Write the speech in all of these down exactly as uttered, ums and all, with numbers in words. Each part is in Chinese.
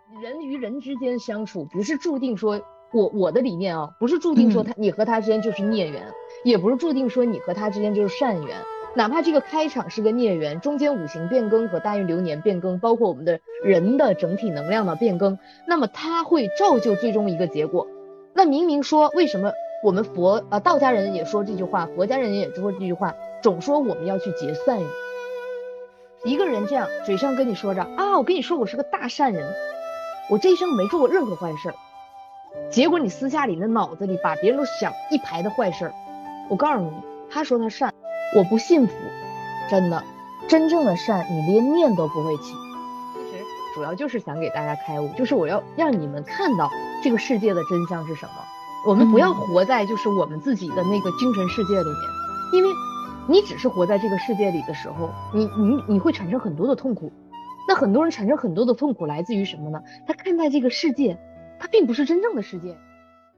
人与人之间相处，不是注定说我我的理念啊，不是注定说嗯他你和他之间就是孽缘，也不是注定说你和他之间就是善缘。哪怕这个开场是个孽缘，中间五行变更和大运流年变更，包括我们的人的整体能量的变更，那么它会造就最终一个结果。那明明说为什么我们佛呃道家人也说这句话，佛家人也说这句话，总说我们要去结善缘。一个人这样嘴上跟你说着啊，我跟你说我是个大善人，我这一生没做过任何坏事儿，结果你私下里的脑子里把别人都想一排的坏事儿。我告诉你，他说他善，我不信服，真的，真正的善你连念都不会起。其实主要就是想给大家开悟，就是我要让你们看到这个世界的真相是什么。我们不要嗯。 活在就是我们自己的那个精神世界里面，因为你只是活在这个世界里的时候，你你你会产生很多的痛苦。那很多人产生很多的痛苦来自于什么呢？他看待这个世界，它并不是真正的世界。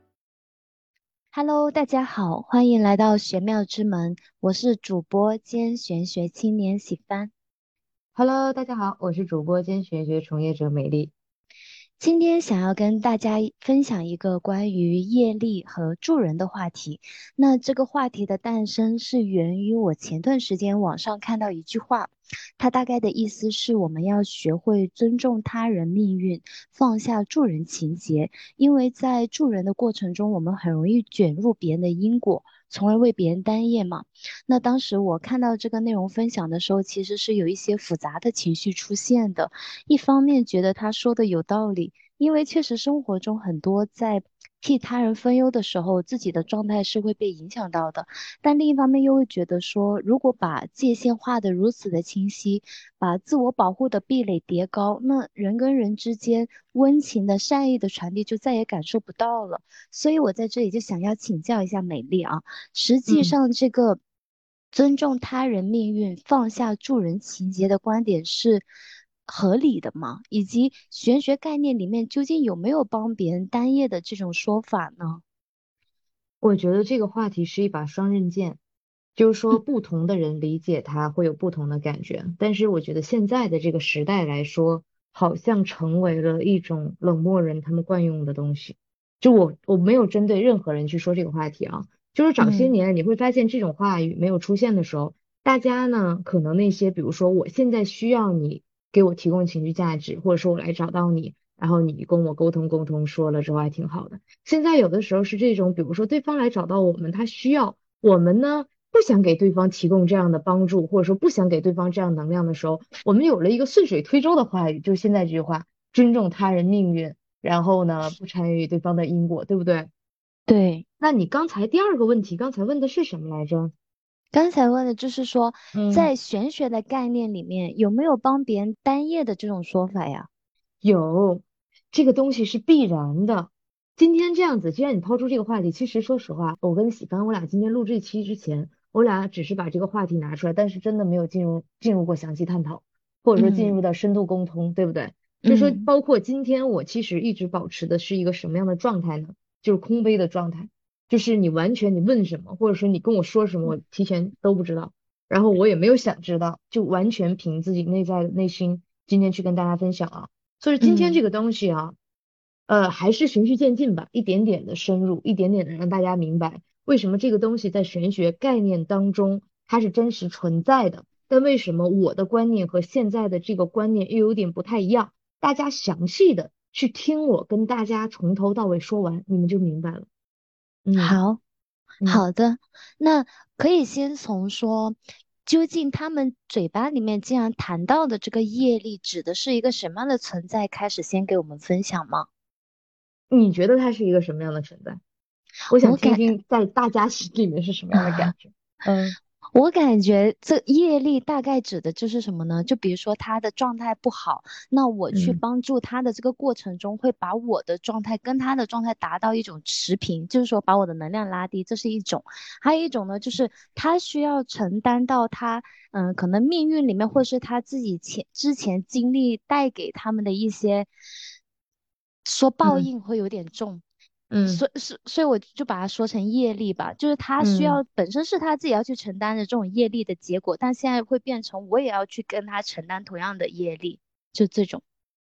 Hello，大家好，欢迎来到玄妙之门，我是主播兼玄学青年喜帆。 Hello，大家好，我是主播兼玄学从业者美丽。 今天想要跟大家分享一个关于业力和助人的话题。那这个话题的诞生是源于我前段时间网上看到一句话，它大概的意思是我们要学会尊重他人命运，放下助人情节，因为在助人的过程中，我们很容易卷入别人的因果，从而为别人担业嘛。那当时我看到这个内容分享的时候，其实是有一些复杂的情绪出现的。一方面觉得他说的有道理，因为确实生活中很多在替他人分忧的时候，自己的状态是会被影响到的。但另一方面又会觉得说，如果把界限画得如此的清晰，把自我保护的壁垒叠高，那人跟人之间温情的善意的传递就再也感受不到了。所以我在这里就想要请教一下美丽啊，实际嗯， 上这个尊重他人命运、放下助人情节的观点是合理的吗？以及玄学概念里面究竟有没有帮别人担业的这种说法呢？ 我觉得这个话题是一把双刃剑，就是说嗯不同的人理解它会有不同的感觉。但是我觉得现在的这个时代来说，好像成为了一种冷漠人他们惯用的东西。就我我没有针对任何人去说这个话题啊，就是早些嗯年你会发现这种话语没有出现的时候，大家呢可能那些比如说我现在需要你给我提供情绪价值，或者说我来找到你，然后你跟我沟通沟通说了之后还挺好的。现在有的时候是这种，比如说对方来找到我们，他需要我们呢，不想给对方提供这样的帮助，或者说不想给对方这样能量的时候，我们有了一个顺水推舟的话语，就是现在这句话：尊重他人命运，然后呢，不参与对方的因果，对不对？ 对， 那你刚才第二个问题，刚才问的是什么来着？ 刚才问的就是说， 嗯。 在玄学的概念里面有没有帮别人担业的这种说法呀？ 有，这个东西是必然的。今天这样子，既然你抛出这个话题，其实说实话，我跟喜帆，我俩今天录这期之前，我俩只是把这个话题拿出来，但是真的没有进入进入过详细探讨，或者说进入嗯到深度沟通，对不对？就说嗯包括今天我其实一直保持的是一个什么样的状态呢？就是空杯的状态，就是你完全你问什么，或者说你跟我说什么，我提前都不知道，然后我也没有想知道，就完全凭自己内在的内心今天去跟大家分享啊。所以今天这嗯。 个东西啊，呃，还是循序渐进吧，一点点的深入，一点点的让大家明白为什么这个东西在玄学概念当中它是真实存在的，但为什么我的观念和现在的这个观念又有点不太一样？大家详细的去听我跟大家从头到尾说完，你们就明白了。嗯好。 嗯。 好的，那可以先从说，究竟他们嘴巴里面既然谈到的这个业力指的是一个什么样的存在，开始先给我们分享吗？ 你觉得它是一个什么样的存在？我想我感听听在大家心里面是什么样的感觉。嗯我感觉这业力大概指的就是什么呢？就比如说他的状态不好，那我去嗯帮助他的这个过程中，会把我的状态跟他的状态达到一种持平，就是说把我的能量拉低，这是一种。还有一种呢，就是他需要承担到他，嗯，可能命运里面，或是他自己前之前经历带给他们的一些，说报嗯应会有点重。 嗯所以所所以我就把它说成业力吧，就是他需嗯。 要本身是他自己要去承担的这种业力的结果，但现在会变成我也要去跟他承担同样的业力，就这种。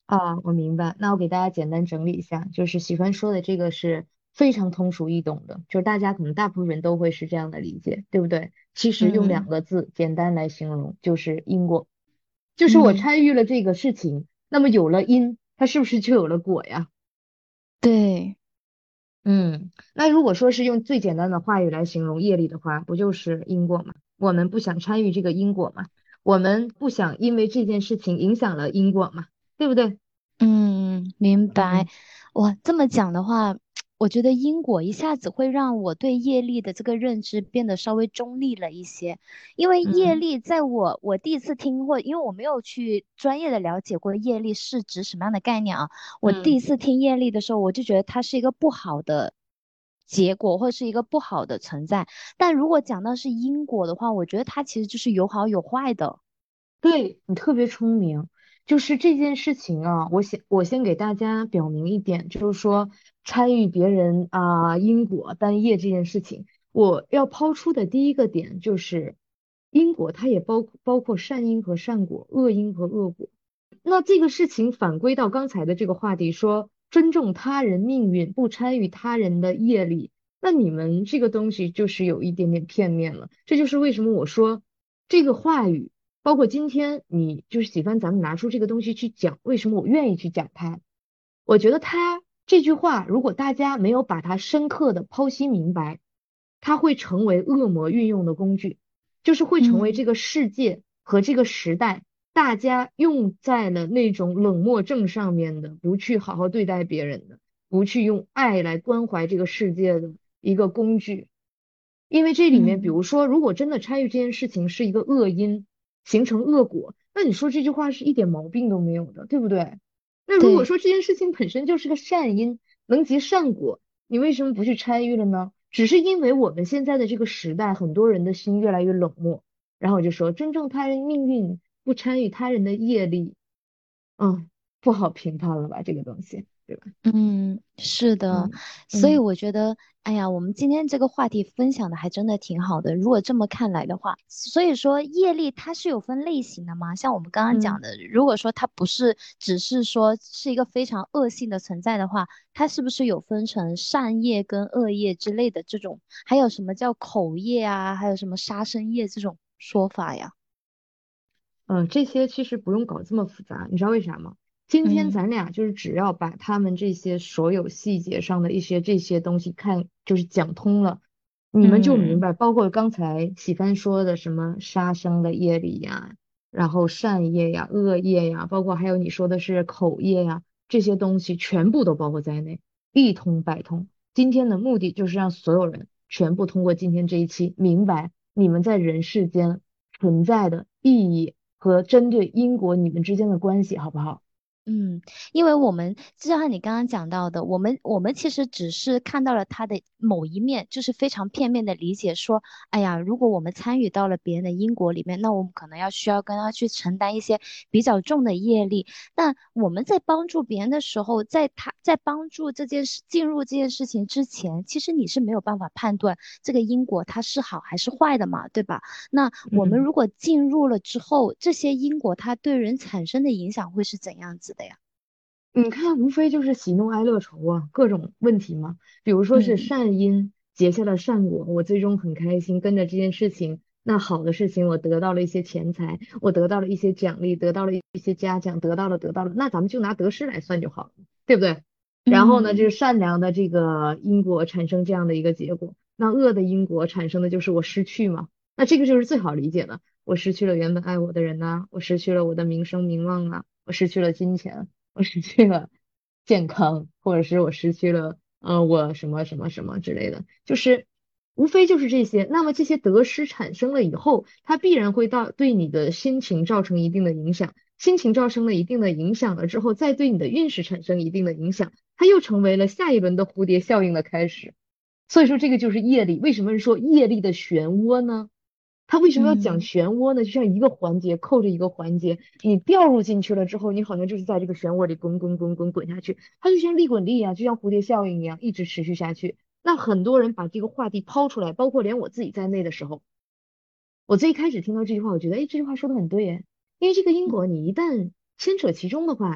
啊，我明白。那我给大家简单整理一下，就是喜欢说的这个是非常通俗易懂的，就是大家可能大部分人都会是这样的理解，对不对？其实用两嗯个字简单来形容，就是因果。就是我嗯， 参与了这个事情，那么有了因，它是不是就有了果呀？ 对。 嗯，那如果说是用最简单的话语来形容业力的话，不就是因果吗？我们不想参与这个因果嘛，我们不想因为这件事情影响了因果嘛，对不对？ 嗯，明白。 嗯哇，这么讲的话，我觉得因果一下子会让我对业力的这个认知变得稍微中立了一些。因为业嗯力，在我我第一次听或因为我没有去专业的了解过业力是指什么样的概念啊，我第嗯。 一次听业力的时候，我就觉得它是一个不好的结果，或是一个不好的存在。但如果讲到是因果的话，我觉得它其实就是有好有坏的。 对你特别聪明，就是这件事情啊，我先我先给大家表明一点，就是说参与别人啊、因果单业这件事情，我要抛出的第一个点就是因果，它也包包括善因和善果，恶因和恶果。那这个事情反归到刚才的这个话题，说尊重他人命运，不参与他人的业力，那你们这个东西就是有一点点片面了。这就是为什么我说这个话语。包括今天你就是喜欢咱们拿出这个东西去讲，为什么我愿意去讲它？我觉得他这句话，如果大家没有把它深刻的剖析明白，它会成为恶魔运用的工具，就是会成为嗯这个世界和这个时代大家用在了那种冷漠症上面的，不去好好对待别人的，不去用爱来关怀这个世界的一个工具。因为这里面，比嗯， 如说，如果真的参与这件事情是一个恶因，形成恶果，那你说这句话是一点毛病都没有的，对不对？那如果对。 说这件事情本身就是个善因，能结善果，你为什么不去参与了呢？只是因为我们现在的这个时代，很多人的心越来越冷漠，然后我就说，尊重他人命运，不参与他人的业力，嗯，不好评判了吧，这个东西，对吧？ 嗯，是的， 嗯所以嗯我觉得，哎呀，我们今天这个话题分享的还真的挺好的。如果这么看来的话，所以说业力它是有分类型的吗？像我们刚刚讲嗯。 的，如果说它不是只是说是一个非常恶性的存在的话，它是不是有分成善业跟恶业之类的这种？还有什么叫口业啊？还有什么杀生业这种说法呀？ 嗯，这些其实不用搞这么复杂，你知道为啥吗？今天嗯咱俩就是只要把他们这些所有细节上的一些这些东西看，就是讲通了，你们就明嗯白。包括刚才喜帆说的什么杀生的业力呀，然后善业呀、恶业呀，包括还有你说的是口业呀，这些东西全部都包括在内，一通百通。今天的目的就是让所有人全部通过今天这一期明白你们在人世间存在的意义。和针对英国你们之间的关系，好不好？ 嗯，因为我们就像你刚刚讲到的，我们我们其实只是看到了他的某一面，就是非常片面的理解说，哎呀，如果我们参与到了别人的因果里面，那我们可能要需要跟他去承担一些比较重的业力。但我们在帮助别人的时候，在他在帮助这件事进入这件事情之前，其实你是没有办法判断这个因果它是好还是坏的嘛，对吧？那我们嗯。 如果进入了之后，这些因果它对人产生的影响会是怎样子的呀？ 你看，无非就是喜怒哀乐愁啊，各种问题嘛。比如说是嗯善因结下了善果，我最终很开心，跟着这件事情，那好的事情我得到了一些钱财，我得到了一些奖励，得到了一些嘉奖，得到了得到了，那咱们就拿得失来算就好了，对不对？然后呢，就嗯是善良的这个因果产生这样的一个结果，那恶的因果产生的就是我失去嘛。那这个就是最好理解的，我失去了原本爱我的人呐、我失去了我的名声名望啊，我失去了金钱。我失去了健康，或者是我失去了呃我什么什么什么之类的，就是无非就是这些。那么这些得失产生了以后，它必然会到对你的心情造成一定的影响，心情造成了一定的影响了之后，再对你的运势产生一定的影响，它又成为了下一轮的蝴蝶效应的开始。所以说这个就是业力。为什么说业力的漩涡呢？它为什么要讲嗯漩涡呢？就像一个环节扣着一个环节，你掉入进去了之后，你好像就是在这个漩涡里滚滚滚滚滚下去，它就像利滚利啊，就像蝴蝶效应一样，一直持续下去。那很多人把这个话题抛出来，包括连我自己在内的时候，我最一开始听到这句话，我觉得，哎，这句话说的很对，哎，因为这个因果你一旦牵扯其中的话，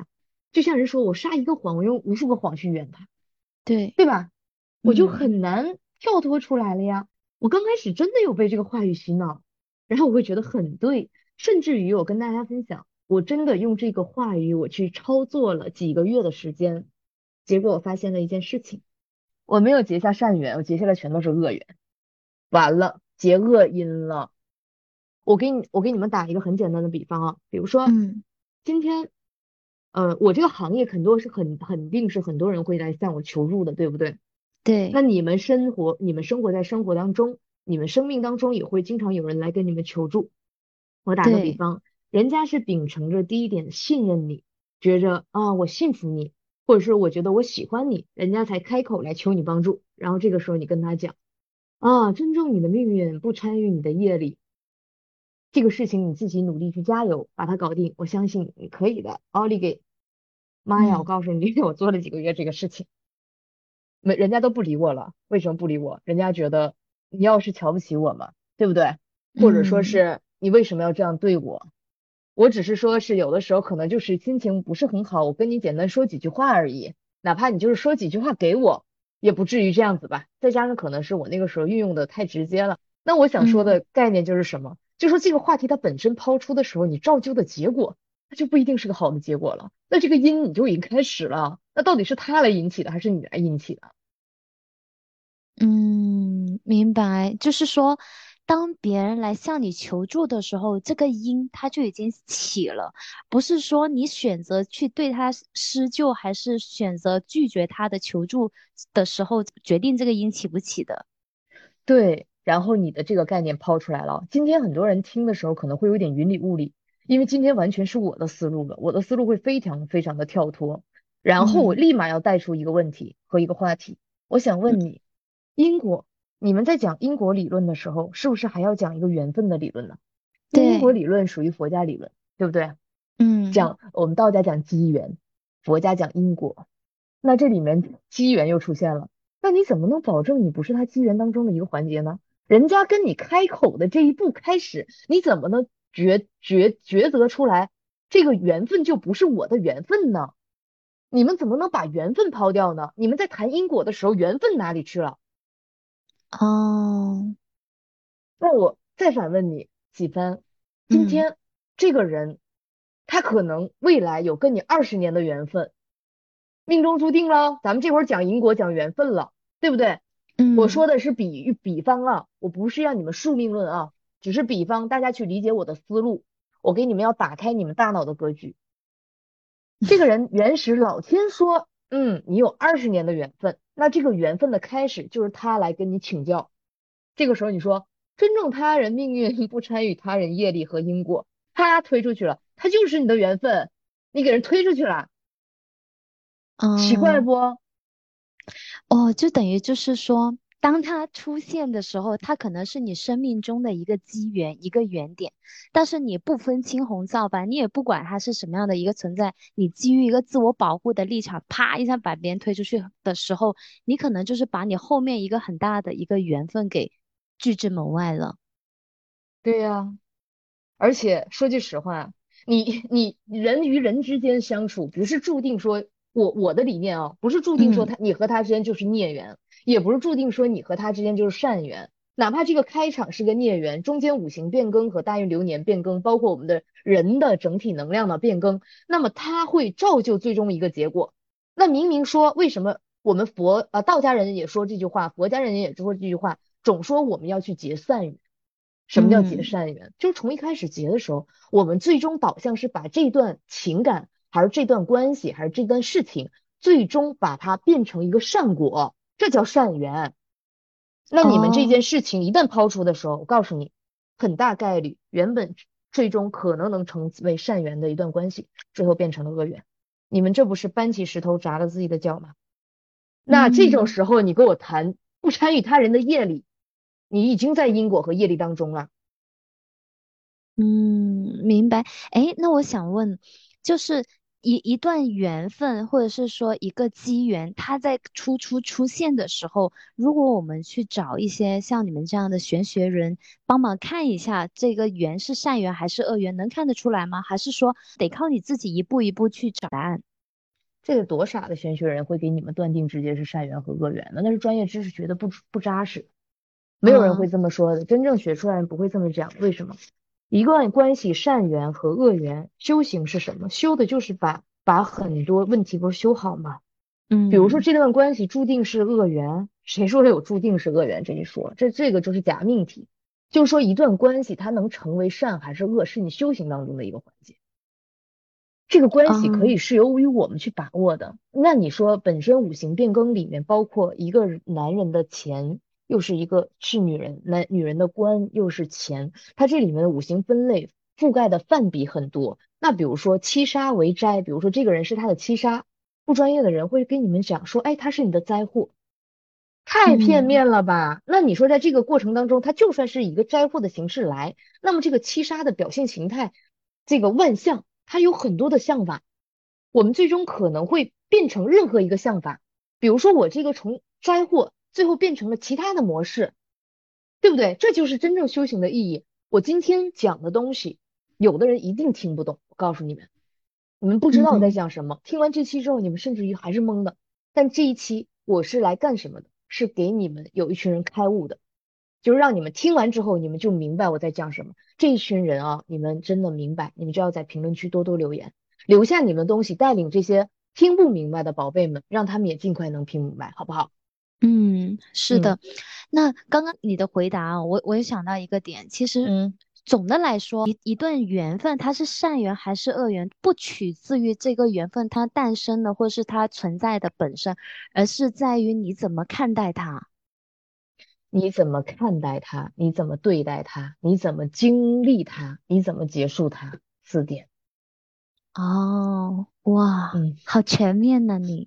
就像人说我杀一个谎，我用无数个谎去圆它， 对， 对吧？我就嗯很难跳脱出来了呀。我刚开始真的有被这个话语洗脑，然后我会觉得很对，甚至于我跟大家分享，我真的用这个话语我去操作了几个月的时间，结果我发现了一件事情，我没有结下善缘，我结下的全都是恶缘，完了，结恶因了。我给你，我给你们打一个很简单的比方啊，比如说嗯， 今天，呃，我这个行业很多是很肯定是很多人会来向我求助的，对不对？那对你们生活，你们生活在生活当中，你们生命当中也会经常有人来跟你们求助。我打个比对， 方，人家是秉承着第一点信任你，觉着啊我信服你，或者是我觉得我喜欢你，人家才开口来求你帮助。然后这个时候你跟他讲啊，尊重你的命运，不参与你的业力，这个事情你自己努力去加油，把它搞定，我相信你可以的。奥利给，妈呀，我嗯告诉你，我做了几个月这个事情。没，人家都不理我了，为什么不理我？人家觉得你要是瞧不起我嘛，对不对？或者说嗯是你为什么要这样对我？我只是说是有的时候可能就是心情不是很好，我跟你简单说几句话而已，哪怕你就是说几句话给我，也不至于这样子吧。再加上可能是我那个时候运用的太直接了。那我想说嗯。 的概念就是什么？就说这个话题它本身抛出的时候，你造就的结果，它就不一定是个好的结果了。那这个因你就已经开始了，那到底是他来引起的，还是你来引起的？ 嗯，明白，就是说，当别人来向你求助的时候，这个因它就已经起了，不是说你选择去对他施施救，还是选择拒绝他的求助的时候决定这个因起不起的。 对，然后你的这个概念抛出来了。今天很多人听的时候可能会有点云里雾里，因为今天完全是我的思路了，我的思路会非常非常的跳脱。然后我嗯立马要带出一个问题和一个话题，我想嗯， 问你，因果，你们在讲因果理论的时候，是不是还要讲一个缘分的理论呢？因为因果对， 理论属于佛家理论，对不对？ 嗯讲我们道家讲机缘，佛家讲因果，那这里面机缘又出现了。那你怎么能保证你不是他机缘当中的一个环节呢？人家跟你开口的这一步开始，你怎么能抉抉抉择出来这个缘分就不是我的缘分呢？你们怎么能把缘分抛掉呢？你们在谈因果的时候，缘分哪里去了？ 哦， 那我再反问你几番，今嗯天这个人，他可能未来有跟你二十年的缘分，命中注定了。咱们这会儿讲因果，讲缘分了，对不对？我嗯说的是比喻比方啊，我不是让你们宿命论啊，只是比方，大家去理解我的思路。我给你们要打开你们大脑的格局。这个人原始老天说，嗯，你有二十年的缘分，那这个缘分的开始就是他来跟你请教。这个时候你说尊重他人命运，不参与他人业力和因果，他推出去了，他就是你的缘分，你给人推出去了，奇怪哦。 不？ 哦，就等于就是说，当它出现的时候，它可能是你生命中的一个机缘，一个原点，但是你不分青红皂白，你也不管它是什么样的一个存在，你基于一个自我保护的立场，啪一下把别人推出去的时候，你可能就是把你后面一个很大的一个缘分给拒之门外了。 对呀，而且说句实话，你你人与人之间相处，不是注定说我我的理念啊，不是注定说嗯他你和他之间就是孽缘，也不是注定说你和他之间就是善缘。哪怕这个开场是个孽缘，中间五行变更和大运流年变更，包括我们的人的整体能量的变更，那么它会造就最终一个结果。那明明说为什么我们佛呃道家人也说这句话，佛家人也说这句话，总说我们要去结善缘。什么叫结嗯善缘？就是从一开始结的时候，我们最终导向是把这段情感，还是这段关系，还是这段事情，最终把它变成一个善果，这叫善缘。那你们这件哦。 事情一旦抛出的时候，我告诉你，很大概率原本最终可能能成为善缘的一段关系，最后变成了恶缘。你们这不是搬起石头砸了自己的脚吗？那这种嗯。 时候你跟我谈不参与他人的业力，你已经在因果和业力当中了。 嗯，明白。诶，那我想问，就是一一段缘分，或者是说一个机缘，它在初初出现的时候，如果我们去找一些像你们这样的玄学人帮忙看一下，这个缘是善缘还是恶缘，能看得出来吗？还是说得靠你自己一步一步去找答案？ 这个多傻的玄学人会给你们断定直接是善缘和恶缘呢？那是专业知识学的不不扎实，没有人会嗯这么说的。真正学出来人不会这么讲。为什么？一段关系善缘和恶缘，修行是什么？修的就是把把很多问题不是修好吗？比如说嗯这段关系注定是恶缘，谁说有注定是恶缘这一说？这这个就是假命题。就是说一段关系它能成为善还是恶，是你修行当中的一个环节。这个关系可以嗯是由于我们去把握的。那你说本身五行变更里面包括一个男人的钱，又是一个是女人，男女人的官又是钱，它这里面的五行分类覆盖的范比很多。那比如说七杀为灾，比如说这个人是他的七杀，不专业的人会跟你们讲说，哎，他是你的灾祸，太片嗯面了吧？那你说在这个过程当中，他就算是以一个灾祸的形式来，那么这个七杀的表现形态，这个万象，它有很多的象法，我们最终可能会变成任何一个象法。比如说我这个从灾祸最后变成了其他的模式，对不对？这就是真正修行的意义。我今天讲的东西，有的人一定听不懂，我告诉你们，你们不知道我在嗯讲什么。听完这期之后，你们甚至于还是懵的。但这一期我是来干什么的？是给你们有一群人开悟的，就是让你们听完之后，你们就明白我在讲什么。这一群人啊，你们真的明白，你们就要在评论区多多留言，留下你们的东西，带领这些听不明白的宝贝们，让他们也尽快能听明白，好不好？ 嗯，是嗯的。那刚刚你的回答啊，我我也想到一个点，其实嗯。 总的来说，一一段缘分它是善缘还是恶缘，不取自于这个缘分它诞生的或是它存在的本身，而是在于你怎么看待它。 你怎么看待它？你怎么对待它？你怎么经历它？你怎么结束它？四点。 哦，哇， 嗯好全面呢你。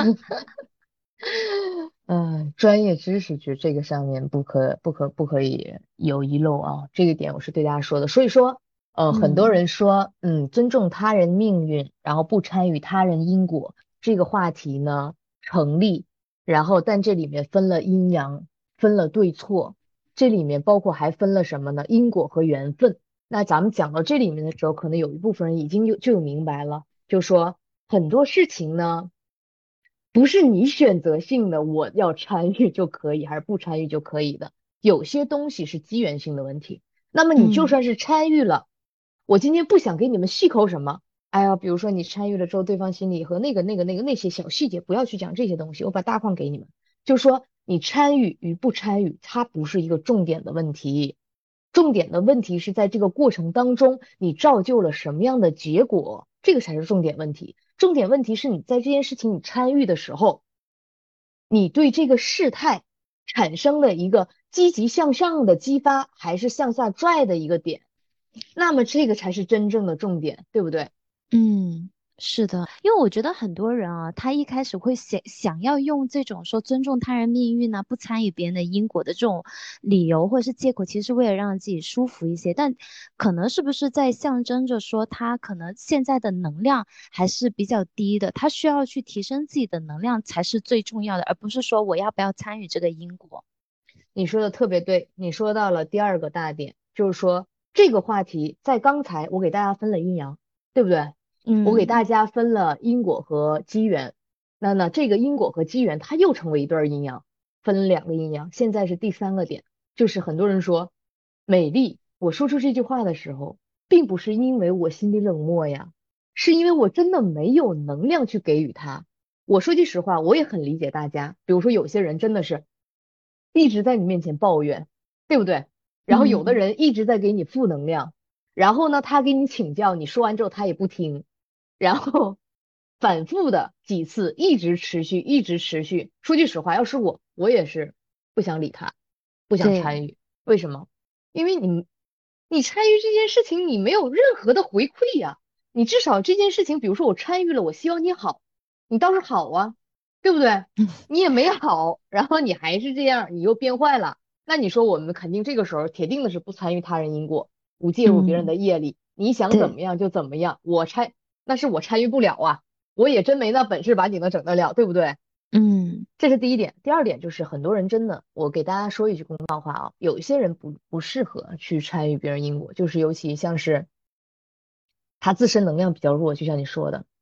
嗯，专业知识就这个上面不可不可不可以有遗漏啊，这个点我是对大家说的。所以说，呃，很多嗯人说，嗯，尊重他人命运，然后不参与他人因果，这个话题呢成立。然后，但这里面分了阴阳，分了对错，这里面包括还分了什么呢？因果和缘分。那咱们讲到这里面的时候，可能有一部分人已经有就有明白了，就说很多事情呢。不是你选择性的我要参与就可以，还是不参与就可以的。有些东西是机缘性的问题。那么你就嗯算是参与了，我今天不想给你们细抠什么。哎呀，比如说你参与了之后，对方心里和那个那个那个那些小细节，不要去讲这些东西，我把大框给你们。就说你参与与不参与，它不是一个重点的问题。重点的问题是在这个过程当中，你造就了什么样的结果，这个才是重点问题。重点问题是你在这件事情你参与的时候，你对这个事态产生了一个积极向上的激发，还是向下拽的一个点，那么这个才是真正的重点，对不对？ 嗯，是的，因为我觉得很多人啊，他一开始会想想要用这种说尊重他人命运呢、不参与别人的因果的这种理由或者是借口，其实是为了让自己舒服一些，但可能是不是在象征着说他可能现在的能量还是比较低的，他需要去提升自己的能量才是最重要的，而不是说我要不要参与这个因果。 你说的特别对，你说到了第二个大点，就是说这个话题在刚才我给大家分了阴阳，对不对？我给大嗯， 家分了因果和机缘，那呢，这个因果和机缘它又成为一对儿阴阳，分了两个阴阳。现在是第三个点，就是很多人说美丽，我说出这句话的时候，并不是因为我心里冷漠呀，是因为我真的没有能量去给予他。我说句实话，我也很理解大家，比如说有些人真的是一直在你面前抱怨，对不对？然后有的嗯， 人一直在给你负能量，然后呢，他给你请教，你说完之后他也不听。然后反复的几次，一直持续，一直持续。说句实话，要是我，我也是不想理他，不想对， 参与。为什么？因为你你参与这件事情，你没有任何的回馈呀。你至少这件事情，比如说我参与了，我希望你好，你倒是好啊，对不对？你也没好，然后你还是这样，你又变坏了。那你说我们肯定这个时候铁定的是不参与他人因果，不介入别人嗯， 的业力，你想怎对， 么样就怎么样。我参，那是我参与不了啊，我也真没那本事把你能整得了，对不对？ 嗯这是第一点。第二点就是很多人真的，我给大家说一句公道话啊，有一些人不不适合去参与别人因果，就是尤其像是他自身能量比较弱，就像你说的，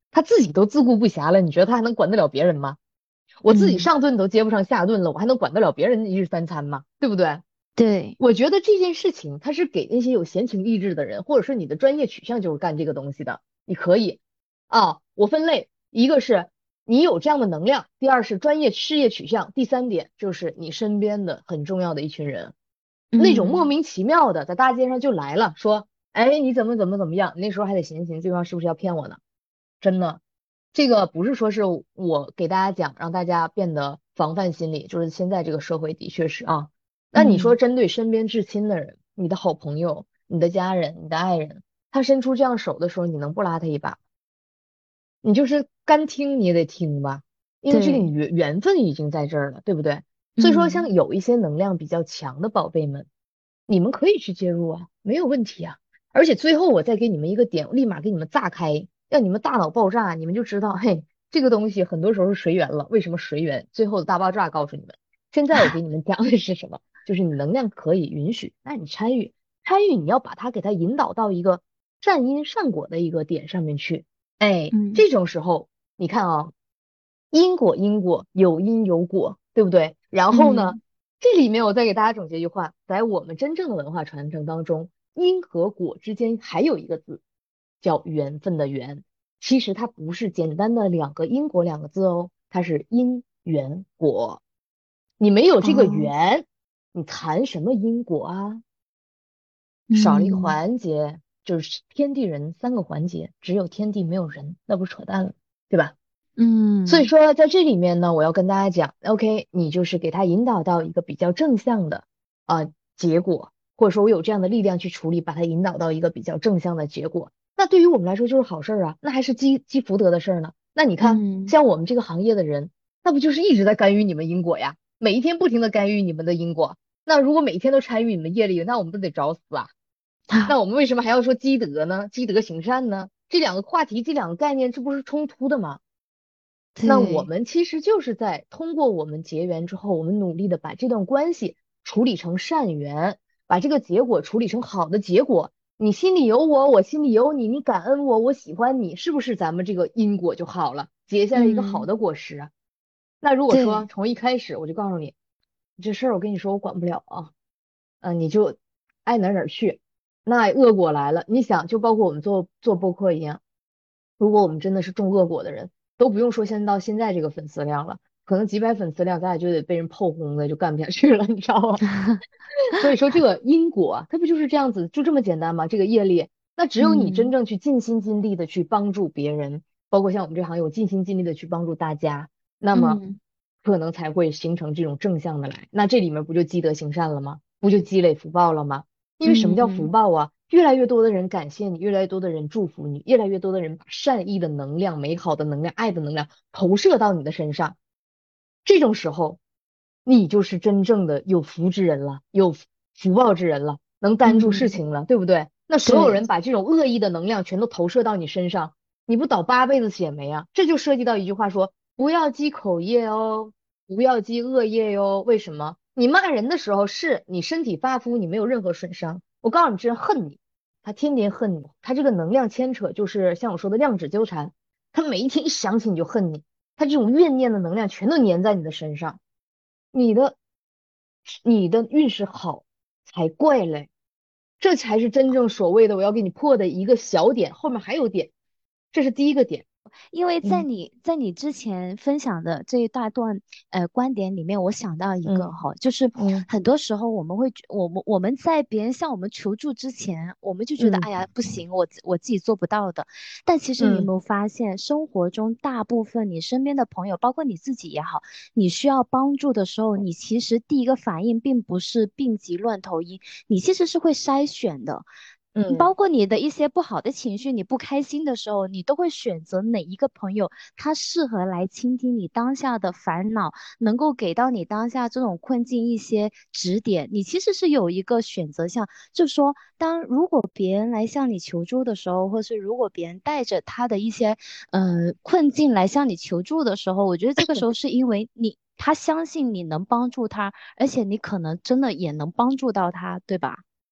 他自己都自顾不暇了，你觉得他还能管得了别人吗？我自己嗯， 上顿都接不上下顿了，我还能管得了别人一日三餐吗？对不对？ 对， 我觉得这件事情，它是给那些有闲情逸致的人，或者是你的专业取向就是干这个东西的，你可以啊。我分类，一个是你有这样的能量，第二是专业事业取向，第三点就是你身边的很重要的一群人，那种莫嗯， 名其妙的在大街上就来了，说，哎，你怎么怎么怎么样？那时候还得寻思寻思对方是不是要骗我呢？真的，这个不是说是我给大家讲，让大家变得防范心理，就是现在这个社会的确是啊。那你说嗯， 针对身边至亲的人，你的好朋友、你的家人、你的爱人，他伸出这样手的时候，你能不拉他一把？你就是干听你也得听吧，因为这个你对， 缘缘分已经在这儿了，对不对？所以说，像嗯， 有一些能量比较强的宝贝们，你们可以去介入啊，没有问题啊。而且最后我再给你们一个点，立马给你们炸开，让你们大脑爆炸，你们就知道，嘿，这个东西很多时候是随缘了。为什么随缘？最后的大爆炸告诉你们。现在我给你们讲的是什么？就是你能量可以允许，那你参与，参与你要把它给它引导到一个善因善果的一个点上面去。哎， 嗯， 这种时候，你看啊，因果因果有因有果，对不对？然后呢， 嗯， 这里面我再给大家总结一句话，在我们真正的文化传承当中，因和果之间还有一个字，叫缘分的缘。其实它不是简单的两个因果两个字哦，它是因缘果。你没有这个哦， 缘，你谈什么因果啊？少了一个嗯， 环节，就是天地人三个环节，只有天地没有人，那不是扯淡了，对吧？所以嗯， 说，在这里面呢，我要跟大家讲，OK，你就是给他引导到一个比较正向的啊、呃结果，或者说我有这样的力量去处理，把它引导到一个比较正向的结果。那对于我们来说就是好事儿啊，那还是积积福德的事儿呢。那你看， 嗯， 像我们这个行业的人，那不就是一直在干预你们因果呀？每一天不停的干预你们的因果。那如果每天都参与你们业力，那我们不得找死啊？那我们为什么还要说积德呢？积德行善呢？这两个话题，这两个概念，这不是冲突的吗？那我对， 们其实就是在通过我们结缘之后，我们努力的把这段关系处理成善缘，把这个结果处理成好的结果。你心里有我，我心里有你，你感恩我，我喜欢你，是不是咱们这个因果就好了，结下来一个好嗯， 的果实啊？那如果说对， 从一开始我就告诉你，这事儿我跟你说我管不了啊，嗯、你就爱哪儿哪儿去，那恶果来了，你想就包括我们做做播客一样。如果我们真的是种恶果的人，都不用说现在到现在这个粉丝量了，可能几百粉丝量，咱俩就得被人炮轰的就干不下去了，你知道吗？所以说这个因果，它不就是这样子，就这么简单吗？这个业力，那只有你真嗯， 正去尽心尽力的去帮助别人，包括像我们这行业，我尽心尽力的去帮助大家，那么嗯， 可能才会形成这种正向的来。那这里面不就积德行善了吗？不就积累福报了吗？因为什么叫福嗯， 报啊？越来越多的人感谢你，越来越多的人祝福你，越来越多的人把善意的能量、美好的能量、爱的能量投射到你的身上。这种时候，你就是真正的有福之人了，有福福报之人了，能担住事嗯， 情了，对不对？那所有对， 人把这种恶意的能量全都投射到你身上，你不倒八辈子血霉啊？这就涉及到一句话说，不要积口业哦，不要积恶业哟。为什么？你骂人的时候是你身体发肤，你没有任何损伤。我告诉你，这人恨你，他天天恨你，他这个能量牵扯就是像我说的量子纠缠，他每一天一想起你就恨你，他这种怨念的能量全都粘在你的身上。你的你的运势好才怪嘞，这才是真正所谓的我要给你破的一个小点，后面还有点，这是第一个点。 因为在嗯你在你之前分享的这一大段呃观点里面，我想到一个嗯哈，就是嗯很多时候我们会觉我们我们在别人向我们求助之前，我们就觉得嗯哎呀不行，我自我自己做不到的。但其实你有嗯没有发现，生活中大部分你身边的朋友，包括你自己也好，你需要帮助的时候，你其实第一个反应并不是病急乱投医，你其实是会筛选的。 嗯包括你的一些不好的情绪，你不开心的时候，你都会选择哪一个朋友，他适合来倾听你当下的烦恼，能够给到你当下这种困境一些指点。你其实是有一个选择项，就是说，当如果别人来向你求助的时候，或是如果别人带着他的一些呃困境来向你求助的时候，我觉得这个时候是因为你他相信你能帮助他，而且你可能真的也能帮助到他，对吧？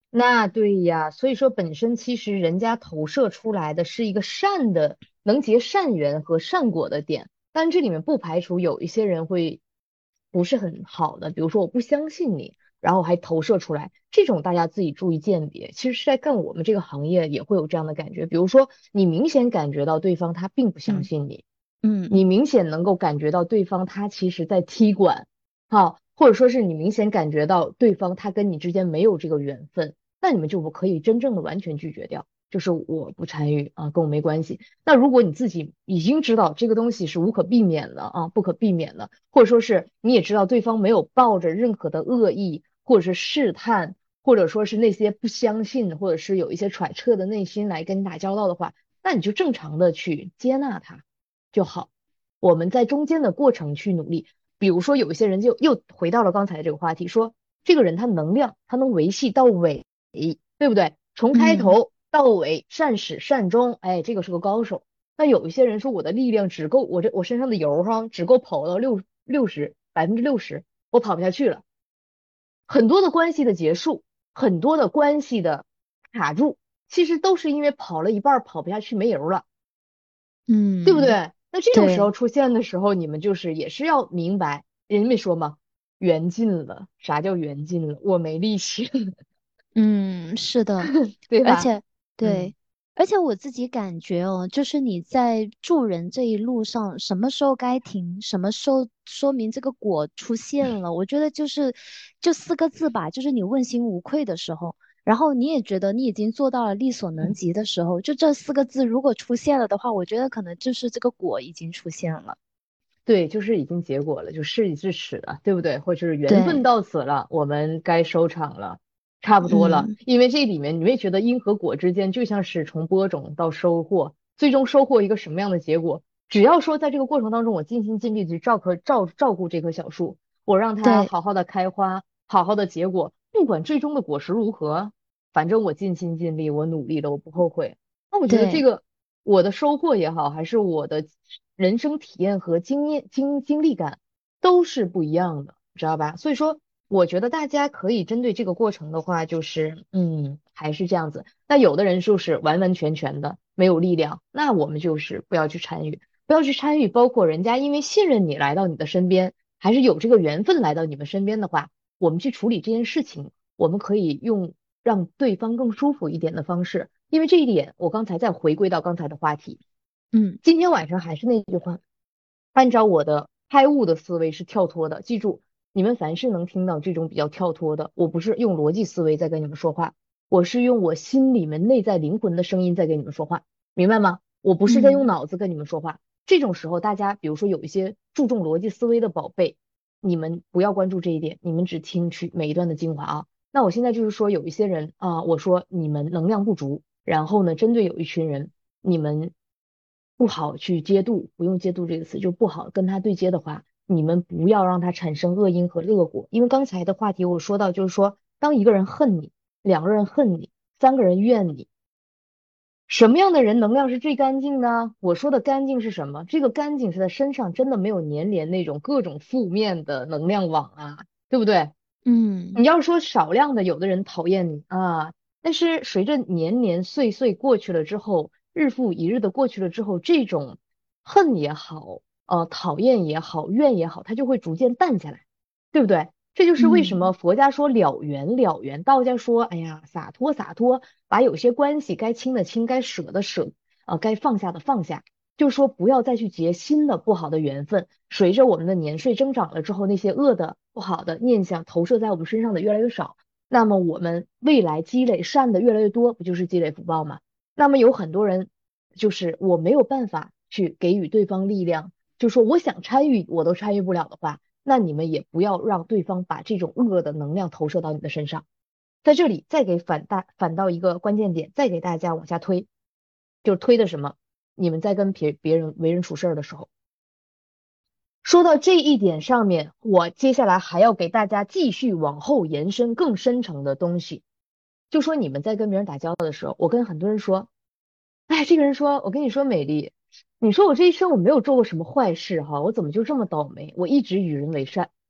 那对呀，所以说本身其实人家投射出来的是一个善的，能结善缘和善果的点，但这里面不排除有一些人会不是很好的，比如说我不相信你，然后还投射出来，这种大家自己注意鉴别。其实是在干我们这个行业也会有这样的感觉，比如说你明显感觉到对方他并不相嗯信你， 嗯你明显能够感觉到对方他其实在踢馆，好，或者说是你明显感觉到对方他跟你之间没有这个缘分。那你们就不可以真正的完全拒绝掉，就是我不参与啊，跟我没关系。那如果你自己已经知道这个东西是无可避免的啊，不可避免的，或者说是你也知道对方没有抱着任何的恶意，或者是试探，或者说是那些不相信，或者是有一些揣测的内心来跟你打交道的话，那你就正常的去接纳他就好。我们在中间的过程去努力。比如说有一些人就又回到了刚才这个话题，说这个人他能量他能维系到尾，对不对？从开嗯头到尾善始善终，哎，这个是个高手。那有一些人说我的力量只够我这我身上的油哈，只够跑到六六十百分之六十，我跑不下去了。很多的关系的结束，很多的关系的卡住，其实都是因为跑了一半儿跑不下去没油了。对不嗯， 对？那这种时对。 候出现的时候，你们就是也是要明白，人家没说吗？缘尽了，啥叫缘尽了？我没力气了， 嗯，是的， 对吧？ 而且嗯， 对，而且我自己感觉哦，就是你在助人这一路上，什么时候该停，什么时候说明这个果出现了，我觉得就是就四个字吧，就是你问心无愧的时候，然后你也觉得你已经做到了力所能及的时候，就这四个字如果出现了的话，我觉得可能就是这个果已经出现了。 对，就是已经结果了，就事已至此了，对不对？或者是缘分对， 到此了，我们该收场了，差不多了。 嗯， 因为这里面你会觉得因和果之间就像是从播种到收获，最终收获一个什么样的结果？只要说在这个过程当中，我尽心尽力去照顾照照顾这棵小树，我让它对好好的开花，好好的结果，不管最终的果实如何，反正我尽心尽力，我努力了，我不后悔。那我觉得这对。 个我的收获也好，还是我的人生体验和经验经经历感都是不一样的，知道吧？所以说，我觉得大家可以针对这个过程的话，就是嗯，还是这样子。那有的人就是完完全全的没有力量，那我们就是不要去参与，不要去参与。包括人家因为信任你来到你的身边，还是有这个缘分来到你们身边的话，我们去处理这件事情，我们可以用让对方更舒服一点的方式。因为这一点，我刚才再回归到刚才的话题， 嗯。 今天晚上还是那句话，按照我的开悟的思维是跳脱的。记住，你们凡是能听到这种比较跳脱的，我不是用逻辑思维在跟你们说话，我是用我心里面内在灵魂的声音在跟你们说话，明白吗？我不是在用嗯。 脑子跟你们说话。这种时候，大家比如说有一些注重逻辑思维的宝贝，你们不要关注这一点，你们只听取每一段的精华啊。那我现在就是说，有一些人啊，我说你们能量不足，然后呢，针对有一群人。你们不好去接度，不用接度这个词，就不好跟他对接的话，你们不要让他产生恶因和恶果。因为刚才的话题我说到，就是说，当一个人恨你，两个人恨你，三个人怨你，什么样的人能量是最干净呢？我说的干净是什么？这个干净是在身上真的没有粘连那种各种负面的能量网啊，对不对？ 嗯。 你要说少量的，有的人讨厌你啊，但是随着年年岁岁过去了之后，日复一日的过去了之后，这种恨也好，呃，讨厌也好，怨也好，它就会逐渐淡下来，对不对？这就是为什么嗯。 佛家说了缘了缘，道家说，哎呀，洒脱洒脱，把有些关系该清的清，该舍的舍，呃，该放下的放下。就是说不要再去结新的不好的缘分。随着我们的年岁增长了之后，那些恶的、不好的念想投射在我们身上的越来越少，那么我们未来积累善的越来越多，不就是积累福报吗？那么有很多人就是我没有办法去给予对方力量，就说我想参与我都参与不了的话，那你们也不要让对方把这种恶的能量投射到你的身上。在这里再给反大反到一个关键点，再给大家往下推，就是推的什么？你们在跟别别人为人处事儿的时候，说到这一点上面，我接下来还要给大家继续往后延伸更深层的东西。就说你们在跟别人打交道的时候，我跟很多人说，哎，这个人说，我跟你说，美丽，你说我这一生我没有做过什么坏事哈，我怎么就这么倒霉？我一直与人为善。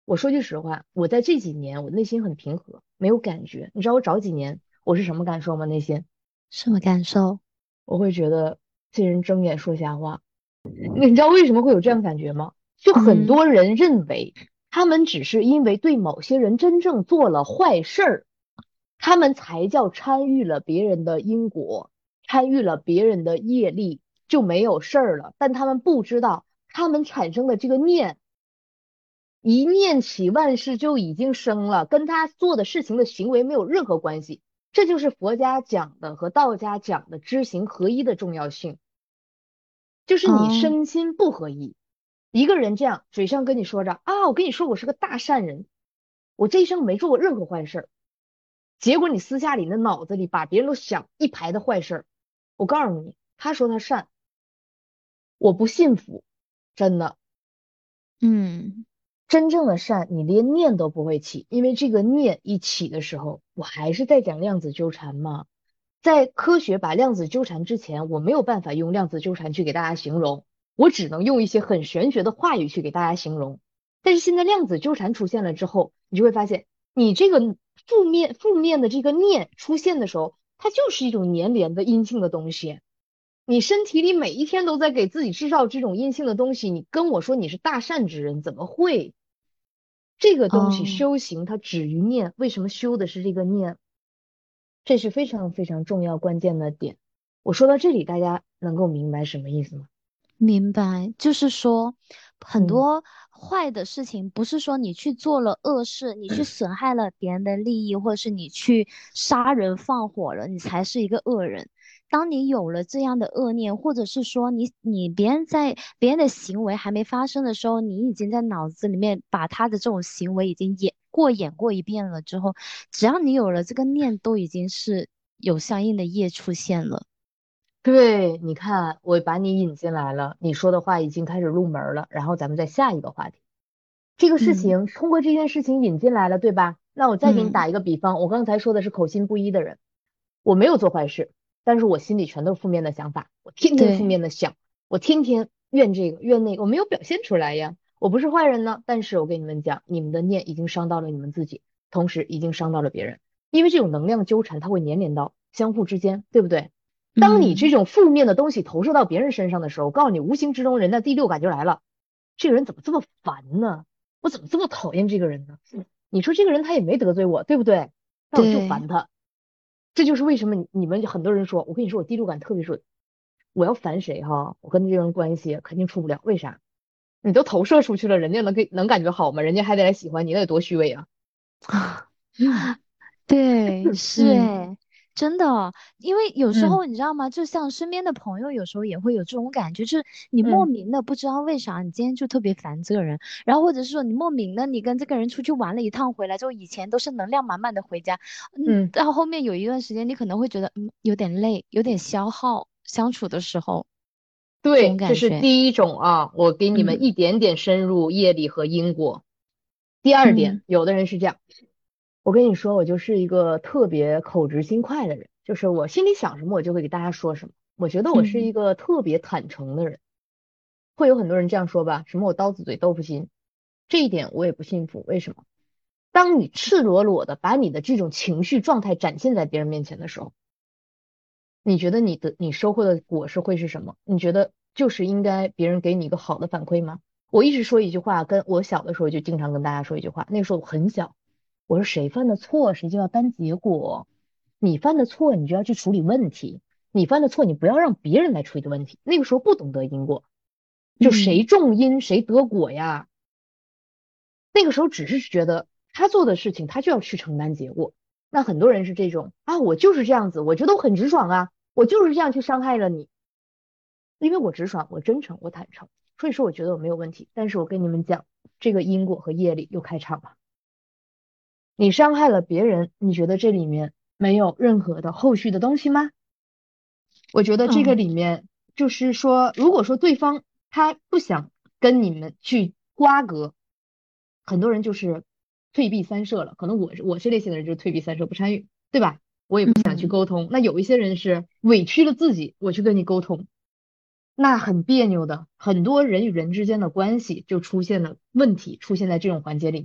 我说句实话，我在这几年我内心很平和，没有感觉。你知道我早几年我是什么感受吗？内心什么感受？ 我会觉得这人睁眼说瞎话。你知道为什么会有这样感觉吗？就很嗯， 多人认为他们只是因为对某些人真正做了坏事儿，他们才叫参与了别人的因果，参与了别人的业力，就没有事儿了。但他们不知道，他们产生的这个念，一念起万事就已经生了，跟他做的事情的行为没有任何关系。这就是佛家讲的和道家讲的知行合一的重要性，就是你哦， 身心不合一。一个人这样嘴上跟你说着啊，我跟你说我是个大善人，我这一生没做过任何坏事儿，结果你私下里那脑子里把别人都想一排的坏事儿。我告诉你，他说他善，我不信服，真的。 嗯， 真正的善，你连念都不会起，因为这个念一起的时候，我还是在讲量子纠缠嘛。在科学把量子纠缠之前，我没有办法用量子纠缠去给大家形容，我只能用一些很玄学的话语去给大家形容。但是现在量子纠缠出现了之后，你就会发现，你这个负面负面的这个念出现的时候，它就是一种粘连的阴性的东西。你身体里每一天都在给自己制造这种阴性的东西，你跟我说你是大善之人，怎么会？这个东西哦， 修行它止于念，为什么修的是这个念？这是非常非常重要关键的点。我说到这里，大家能够明白什么意思吗？ 明白，就是说，很嗯多坏的事情，不是说你去做了恶事，你去损害了别人的利益，或者是你去杀人放火了，你才是一个恶人。当你有了这样的恶念，或者是说你你别人在别人的行为还没发生的时候，你已经在脑子里面把他的这种行为已经演过演过一遍了之后，只要你有了这个念，都已经是有相应的业出现了。 对，你看，我把你引进来了，你说的话已经开始入门了，然后咱们再下一个话题。这个事嗯情通过这件事情引进来了，对吧？那我再给你嗯， 打一个比方，我刚才说的是口心不一的人，我没有做坏事，但是我心里全都是负面的想法，我天天负对。 面的想，我天天怨这个怨那个，我没有表现出来呀，我不是坏人呢。但是我跟你们讲，你们的念已经伤到了你们自己，同时已经伤到了别人，因为这种能量纠缠，它会粘连到相互之间，对不对？当你这嗯， 种负面的东西投射到别人身上的时候，我告诉你，无形之中人的第六感就来了，这个人怎么这么烦呢？我怎么这么讨厌这个人呢？你说这个人他也没得罪我，对不对？那我就对， 烦他。这就是为什么你你们很多人说，我跟你说我第六感特别准，我要烦谁哈，我跟这个人关系肯定处不了。为啥？你都投射出去了，人家能给能感觉好吗？人家还得来喜欢你，那得多虚伪啊！嗯对，是嗯诶，真的，因为有时嗯候你知道吗？就像身边的朋友，有时候也会有这种感觉，就是你莫嗯名的不知道为啥，你今天就特别烦这个人，然后或者是说你莫名的，你跟这个人出去玩了一趟回来之后，以前都是能量满满的回家，嗯， 嗯， 到后面有一段时间，你可能会觉得嗯有点累，有点消耗，相处的时候这种对，这感觉， 是第一种啊，我给你们嗯一点点深入业力和因果。第二点， 嗯有的人是这样，我跟你说，我就是一个特别口直心快的人，就是我心里想什么，我就会给大家说什么。我觉得我是嗯一个特别坦诚的人，会有很多人这样说吧，什么我刀子嘴豆腐心，这一点我也不信服。为什么？当你赤裸裸的把你的这种情绪状态展现在别人面前的时候，你觉得你的你收获的果实会是什么？你觉得就是应该别人给你一个好的反馈吗？我一直说一句话，跟我小的时候就经常跟大家说一句话，那个时候我很小，我说谁犯的错谁就要担结果，你犯的错你就要去处理问题，你犯的错你不要让别人来处理问题。那个时候不懂得因果，就谁嗯种因谁得果呀。那个时候只是觉得他做的事情他就要去承担结果。那很多人是这种啊，我就是这样子，我觉得我很直爽啊，我就是这样去伤害了你，因为我直爽，我真诚，我坦诚，所以说我觉得我没有问题。但是我跟你们讲，这个因果和业力又开场了。你伤害了别人，你觉得这里面没有任何的后续的东西吗？我觉得这个嗯里面就是说，如果说对方他不想跟你们去瓜葛，很多人就是退避三舍了。可能我是我是类型的人，就是退避三舍不参与，对吧？我也不想去嗯。 沟通。那有一些人是委屈了自己，我去跟你沟通，那很别扭的。很多人与人之间的关系就出现了问题，出现在这种环节里面。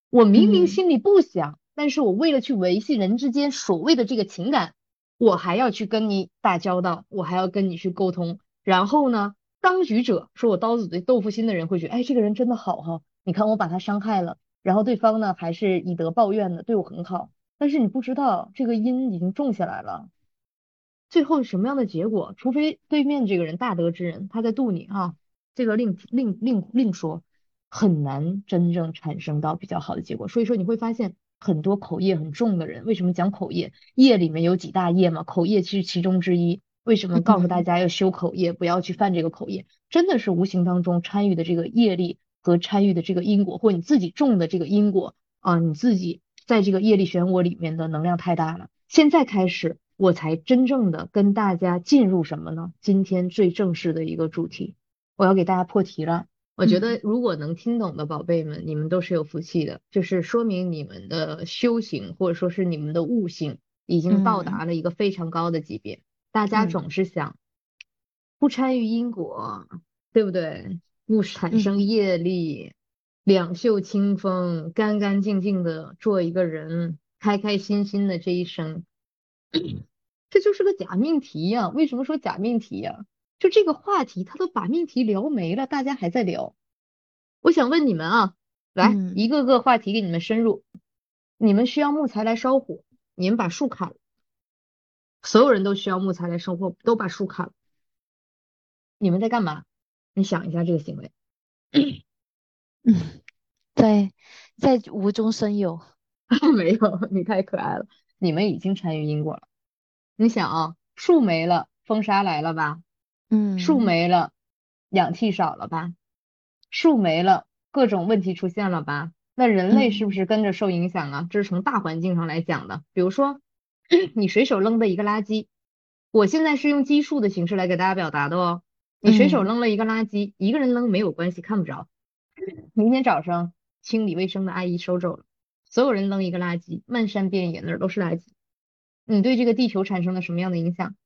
我明明嗯心里不想，但是我为了去维系人之间所谓的这个情感，我还要去跟你打交道，我还要跟你去沟通。然后呢，当局者说我刀子嘴豆腐心的人会觉得，哎，这个人真的好哈，你看我把他伤害了，然后对方呢还是以德报怨的，对我很好。但是你不知道，这个因已经种下来了。最后什么样的结果，除非对面这个人大德之人，他在渡你啊，这个另另另另说，很难真正产生到比较好的结果。所以说你会发现很多口业很重的人，为什么讲口业？业里面有几大业嘛，口业其实其中之一。为什么告诉大嗯家要修口业，不要去犯这个口业？真的是无形当中参与的这个业力和参与的这个因果，或你自己种的这个因果啊，你自己在这个业力漩涡里面的能量太大了。现在开始，我才真正的跟大家进入什么呢？今天最正式的一个主题，我要给大家破题了。我觉得嗯如果能听懂的宝贝们，你们都是有福气的，就是说明你们的修行或者说是你们的悟性已经到嗯达了一个非常高的级别。大家嗯总是想不参与因果，对不对？不产生嗯业力，两袖清风，干干净净的做一个人，开开心心的这一生。这就是个假命题呀、为什么说假命题呀、就这个话题，他都把命题聊没了，大家还在聊。我想问你们啊，来嗯一个个话题给你们深入。你们需要木材来烧火，你们把树砍了，所有人都需要木材来烧火，都把树砍了，你们在干嘛？你想一下这个行为。 嗯，在在无中生有。 没有，你太可爱了。你们已经参与因果了。你想啊，树没了，风沙来了吧？树嗯没了，氧气少了吧？树没了，各种问题出现了吧？那人类是不嗯是跟着受影响啊？这是从大环境上来讲的。比如说，你随手扔的一个垃圾，我现在是用基数的形式来给大家表达的哦。你随手嗯扔了一个垃圾，一个人扔没有关系，看不着。明天早上清理卫生的阿姨收走了，所有人扔一个垃圾，漫山遍野那儿都是垃圾。你对这个地球产生了什么样的影响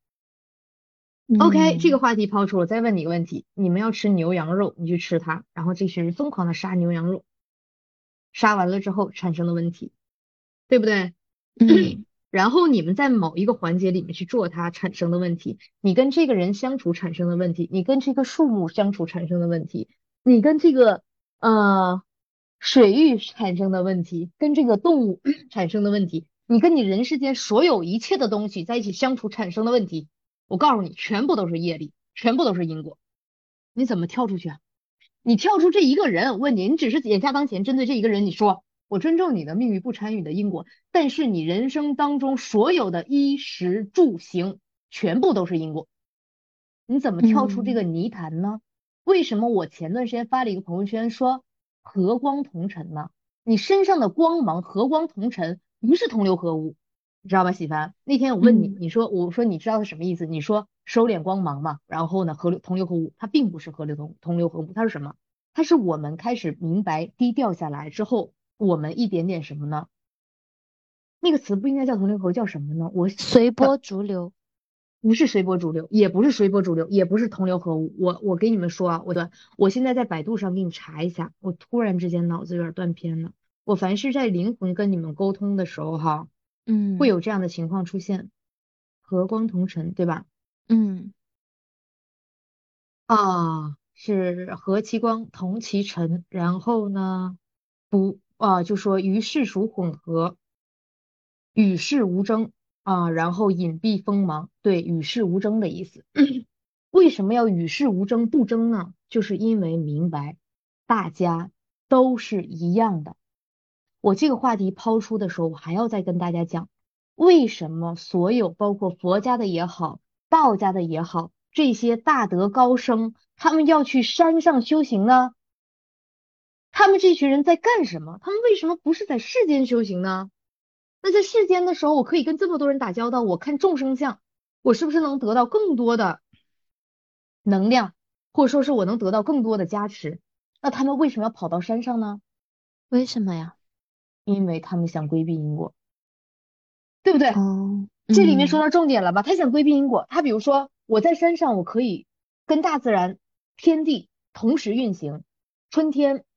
？OK，这个嗯话题抛出，我再问你一个问题：你们要吃牛羊肉，你去吃它，然后这群人疯狂的杀牛羊肉，杀完了之后产生的问题，对不对？ 嗯然后你们在某一个环节里面去做它产生的问题，你跟这个人相处产生的问题，你跟这个树木相处产生的问题，你跟这个呃水域产生的问题，跟这个动物产生的问题，你跟你人世间所有一切的东西在一起相处产生的问题，我告诉你，全部都是业力，全部都是因果。你怎么跳出去啊？你跳出这一个人，问你，你只是眼下当前针对这一个人，你说我尊重你的命运，不参与你的因果，但是你人生当中所有的衣食住行，全部都是因果，你怎么跳出这个嗯泥潭呢？为什么我前段时间发了一个朋友圈说和光同尘呢？你身上的光芒和光同尘，不是同流合污，你知道吧，喜凡？那天我问你， 嗯你说我说你知道是什么意思？你说收敛光芒嘛，然后呢，河流同流合污，它并不是河流同同流合污，它是什么？它是我们开始明白低调下来之后，我们一点点什么呢？那个词不应该叫同流合污，叫什么呢？我随波逐流。 不是随波逐流，也不是随波逐流，也不是同流合污。我我给你们说啊，我的我现在在百度上给你查一下，我突然之间脑子有点断片了。我凡是在灵魂跟你们沟通的时候哈，会嗯有这样的情况出现，和光同尘，对吧？ 嗯啊，是和其光同其尘，然后呢，不啊，就说与世俗混合，与世无争啊，然后隐蔽锋芒，对，与世无争的意思。为什么要与世无争不争呢？就是因为明白大家都是一样的。我这个话题抛出的时候，我还要再跟大家讲，为什么所有包括佛家的也好，道家的也好，这些大德高僧，他们要去山上修行呢？他们这群人在干什么？他们为什么不是在世间修行呢？那在世间的时候，我可以跟这么多人打交道，我看众生相，我是不是能得到更多的能量，或者说是我能得到更多的加持？那他们为什么要跑到山上呢？ 为什么呀？ 因为他们想规避因果，对不对？ 哦这里面说嗯到重点了吧？他想规避因果，他比如说我在山上，我可以跟大自然、天地同时运行，春天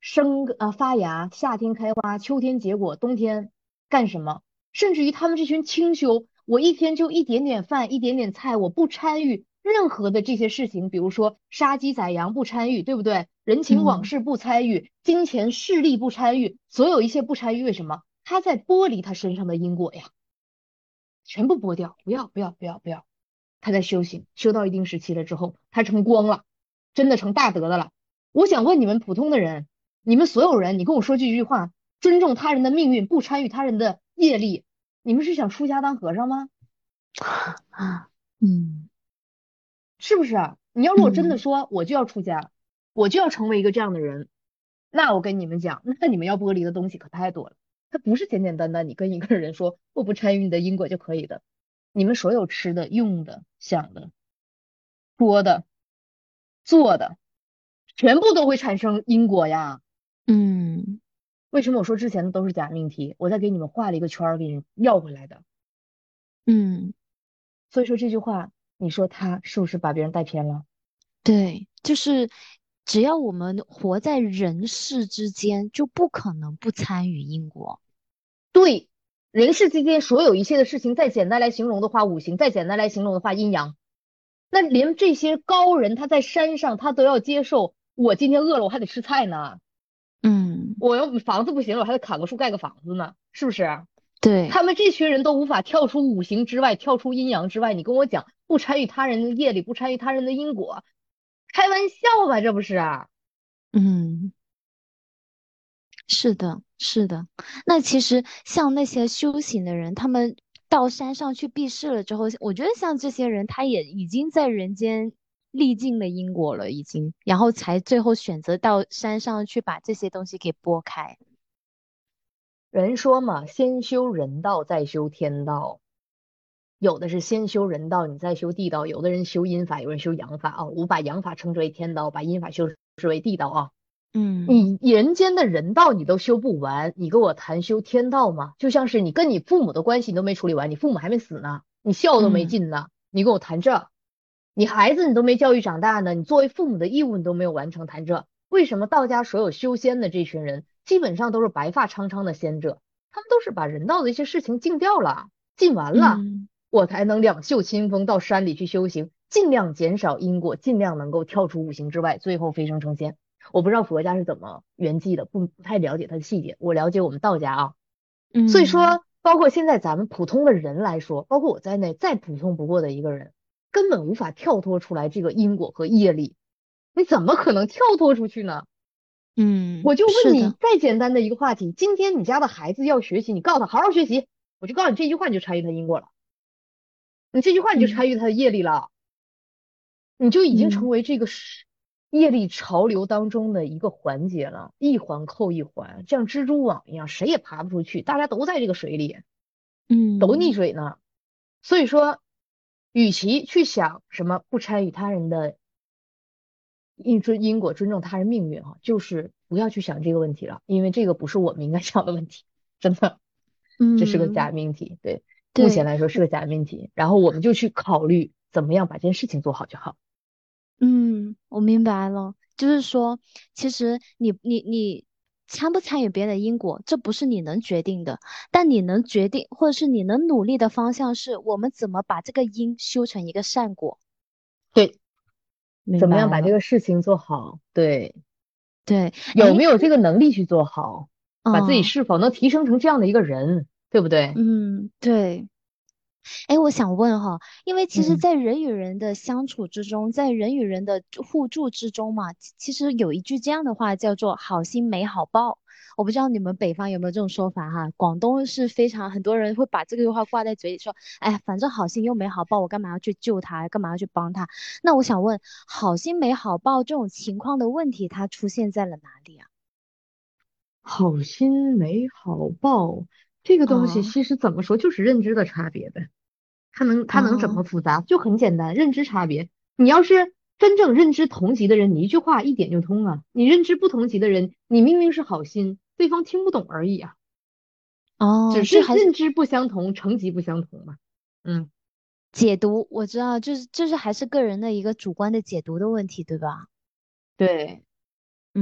生啊发芽，夏天开花，秋天结果，冬天干什么？甚至于他们这群清修，我一天就一点点饭，一点点菜，我不参与任何的这些事情，比如说杀鸡宰羊不参与，对不对？人情往嗯事不参与，金钱势力不参与，所有一切不参与，为什么？他在剥离他身上的因果呀，全部剥掉，不要不要不要不要。他在修行，修到一定时期了之后，他成光了，真的成大德的了。我想问你们普通的人，你们所有人，你跟我说这句话，尊重他人的命运，不参与他人的业力，你们是想出家当和尚吗？ 啊嗯是不是啊？你要如果真的嗯说我就要出家，我就要成为一个这样的人，那我跟你们讲，那你们要剥离的东西可太多了。它不是简简单单你跟一个人说我不参与你的因果就可以的，你们所有吃的、用的、想的、说的、做的，全部都会产生因果呀。 嗯为什么我说之前的都是假命题？我再给你们画了一个圈儿，给你绕回来的。 嗯， 所以说这句话，你说他是不是把别人带偏了？ 对，就是只要我们活在人世之间，就不可能不参与因果。 对，人世之间所有一切的事情，再简单来形容的话，五行；再简单来形容的话，阴阳。那连这些高人，他在山上，他都要接受。我今天饿了，我还得吃菜呢。 嗯， 我要房子不行了，我还得砍个树盖个房子呢，是不是？ 对， 他们这群人都无法跳出五行之外，跳出阴阳之外。你跟我讲，不参与他人的业力，不参与他人的因果，开玩笑吧？这不是啊？ 嗯。是的，是的。那其实像那些修行的人，他们到山上去避世了之后，我觉得像这些人，他也已经在人间历尽了因果了，已经，然后才最后选择到山上去把这些东西给拨开。 人说嘛，先修人道，再修天道。有的是先修人道，你再修地道；有的人修阴法，有人修阳法啊。我把阳法称之为天道，把阴法修之为地道啊。 嗯你人间的人道你都修不完，你跟我谈修天道吗？就像是你跟你父母的关系你都没处理完，你父母还没死呢，你孝都没嗯尽呢，你跟我谈这？你孩子你都没教育长大呢，你作为父母的义务你都没有完成，谈这？为什么道家所有修仙的这群人基本上都是白发苍苍的仙者？他们都是把人道的一些事情尽掉了，尽完了， 嗯我才能两袖清风到山里去修行，尽量减少因果，尽量能够跳出五行之外，最后飞升成仙。我不知道佛家是怎么圆寂的，不不太了解它的细节。我了解我们道家啊，所以嗯说，包括现在咱们普通的人来说，包括我在内，再普通不过的一个人，根本无法跳脱出来这个因果和业力。你怎么可能跳脱出去呢？ 嗯， 我就问你， 是的， 再简单的一个话题，今天你家的孩子要学习，你告诉他好好学习，我就告诉你这句话，你就参与他因果了，你这句话你就嗯参与他的业力了。你就已经成嗯为这个是业力潮流当中的一个环节了，一环扣一环，像蜘蛛网一样，谁也爬不出去，大家都在这个水里，都溺嗯水呢。所以说，与其去想什么不参与他人的因尊因果，尊重他人命运哈，就是不要去想这个问题了，因为这个不是我们应该想的问题，真的，这是个嗯， 假命题，对，目前对。 来说是个假命题，然后我们就去考虑怎么样把这件事情做好就好。 嗯，我明白了，就是说，其实你你你参不参与别人的因果，这不是你能决定的，但你能决定，或者是你能努力的方向是，我们怎么把这个因修成一个善果。 对，怎么样明白了， 把这个事情做好？对， 对，诶， 有没有这个能力去做好？把自己嗯是否能提升成这样的一个人，对不对？ 嗯，对。哎，我想问哈，因为其实， 嗯， 在人与人的相处之中，在人与人的互助之中嘛，其其实有一句这样的话叫做"好心没好报"。我不知道你们北方有没有这种说法哈？广东是非常很多人会把这个话挂在嘴里说，哎，反正好心又没好报，我干嘛要去救他，干嘛要去帮他？那我想问，好心没好报这种情况的问题，它出现在了哪里啊？ 好心没好报，这个东西哦其实怎么说，就是认知的差别呗。它能它能怎哦么复杂？就很简单，认知差别。你要是真正认知同级的人，你一句话一点就通啊。你认知不同级的人，你明明是好心，对方听不懂而已啊，只哦， 是就还是认知不相同，层级不相同嘛。嗯。 解读，我知道，就是就是还是个人的一个主观的解读的问题，对吧？ 对， 嗯，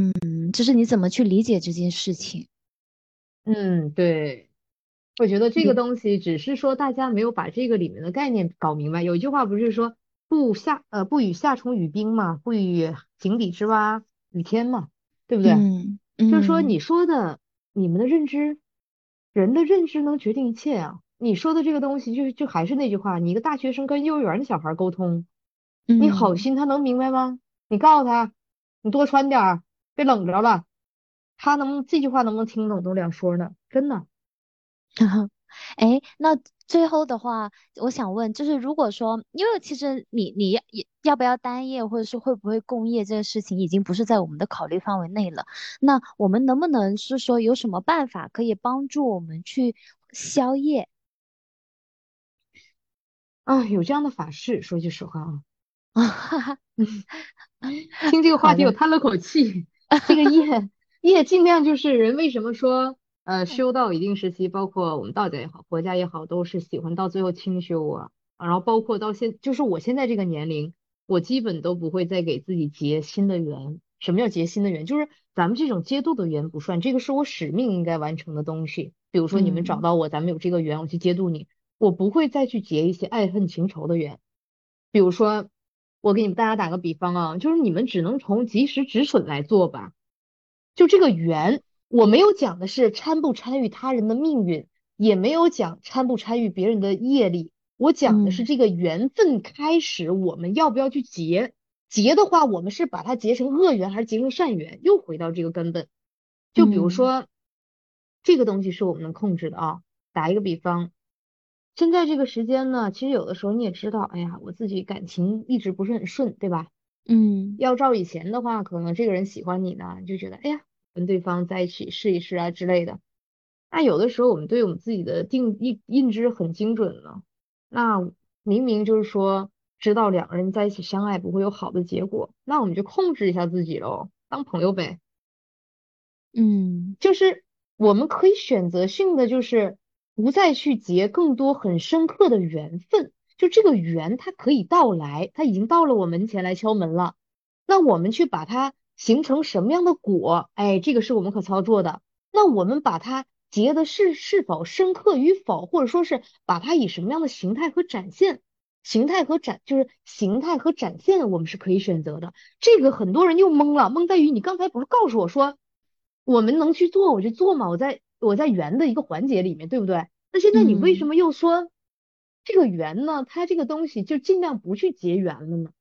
嗯，就是你怎么去理解这件事情。 嗯，对，我觉得这个你东西只是说大家没有把这个里面的概念搞明白。有一句话不是说不夏呃不与夏虫语冰嘛，不与井底之蛙语天嘛，对不对？ 嗯就是说你嗯说的你们的认知，人的认知能决定一切啊。你说的这个东西就就还是那句话，你一个大学生跟幼儿园的小孩沟通，你好嗯。 心他能明白吗？你告诉他，你多穿点儿，别冷着了，他能不能这句话能不能听懂都两说呢，真的。 哎，那最后的话，我想问，就是如果说，因为其实你你要也要不要单业，或者是会不会共业这个事情，已经不是在我们的考虑范围内了。那我们能不能是说有什么办法可以帮助我们去消业？ 啊，有这样的法事，说句实话啊。 啊，哈哈， 听这个话题，我好的， 叹了口气。这个业业尽量就是人为什么说呃修到一定时期，包括我们道家也好，佛家也好，都是喜欢到最后清修啊。然后包括到现，就是我现在这个年龄，我基本都不会再给自己结新的缘。什么叫结新的缘？就是咱们这种接度的缘不算，这个是我使命应该完成的东西。比如说你们找嗯到我，咱们有这个缘，我去接度你，我不会再去结一些爱恨情仇的缘。比如说，我给你们大家打个比方啊，就是你们只能从及时止损来做吧。就这个缘，我没有讲的是参不参与他人的命运，也没有讲参不参与别人的业力，我讲的是嗯这个缘分开始，我们要不要去结？结的话，我们是把它结成恶缘还是结成善缘？又回到这个根本。就比如嗯说，这个东西是我们能控制的啊。打一个比方，现在这个时间呢，其实有的时候你也知道，哎呀，我自己感情一直不是很顺，对吧？ 嗯要照以前的话，可能这个人喜欢你呢，你就觉得，哎呀，跟对方在一起试一试啊之类的。那有的时候我们对我们自己的定印印知很精准了，那明明就是说知道两个人在一起相爱不会有好的结果，那我们就控制一下自己喽，当朋友呗。 嗯就是我们可以选择性的，就是不再去结更多很深刻的缘分。就这个缘，它可以到来，它已经到了我门前来敲门了。那我们去把它形成什么样的果，哎，这个是我们可操作的。那我们把它结的是是否深刻与否，或者说是把它以什么样的形态和展现，形态和展就是形态和展现，我们是可以选择的。这个很多人又懵了，懵在于你刚才不是告诉我说，我们能去做我就做嘛，我在我在圆的一个环节里面，对不对？那现在你为什嗯么又说这个圆呢？它这个东西就尽量不去结缘了呢？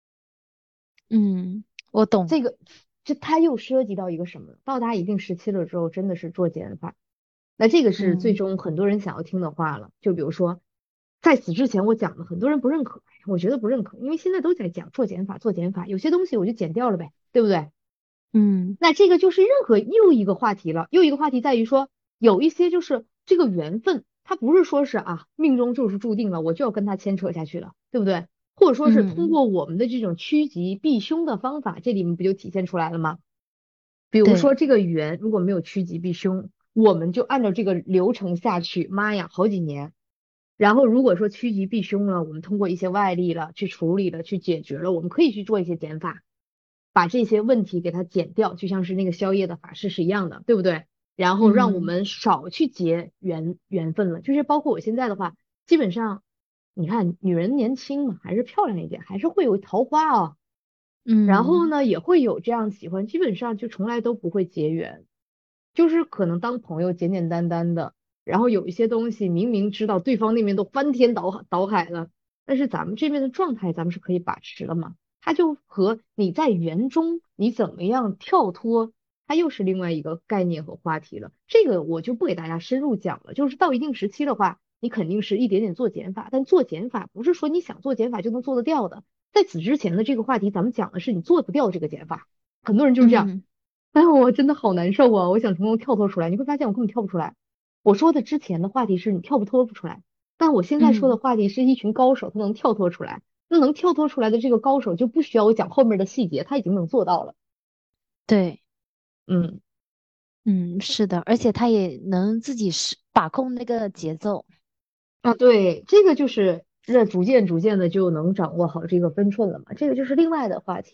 嗯，我懂。 这个这它又涉及到一个什么？到达一定时期了之后，真的是做减法。那这个是最嗯终很多人想要听的话了。就比如说，在此之前我讲的，很多人不认可，我觉得不认可，因为现在都在讲做减法，做减法，有些东西我就减掉了呗，对不对？ 嗯那这个就是任何又一个话题了，又一个话题在于说，有一些就是这个缘分，它不是说是啊命中就是注定了，我就要跟他牵扯下去了，对不对？或者说是通嗯， 过我们的这种趋吉避凶的方法，这里面不就体现出来了吗？比如说对。 这个缘如果没有趋吉避凶，我们就按照这个流程下去，妈呀，好几年。然后如果说趋吉避凶了，我们通过一些外力了去处理了，去解决了，我们可以去做一些减法，把这些问题给它减掉，就像是那个宵夜的法事是一样的，对不对？然后让我嗯们少去结缘缘分了，就是包括我现在的话，基本上你看女人年轻嘛，还是漂亮一点，还是会有桃花啊，然后嗯呢也会有这样喜欢，基本上就从来都不会结缘。就是可能当朋友简简单单的，然后有一些东西明明知道对方那边都翻天倒海倒海了，但是咱们这边的状态咱们是可以把持的嘛。它就和你在园中你怎么样跳脱，它又是另外一个概念和话题了。这个我就不给大家深入讲了，就是到一定时期的话，你肯定是一点点做减法，但做减法不是说你想做减法就能做得掉的。在此之前的这个话题，咱们讲的是你做不掉这个减法，很多人就是这样。 嗯哎，我真的好难受啊！我想从中跳脱出来，你会发现我根本跳不出来。我说的之前的话题是你跳不脱不出来，但我现在说的嗯， 话题是一群高手，他能跳脱出来。那能跳脱出来的这个高手就不需要我讲后面的细节，他已经能做到了。 对。 嗯， 嗯，是的，而且他也能自己是把控那个节奏。 啊，对，这个就是这逐渐逐渐的就能掌握好这个分寸了嘛，这个就是另外的话题了。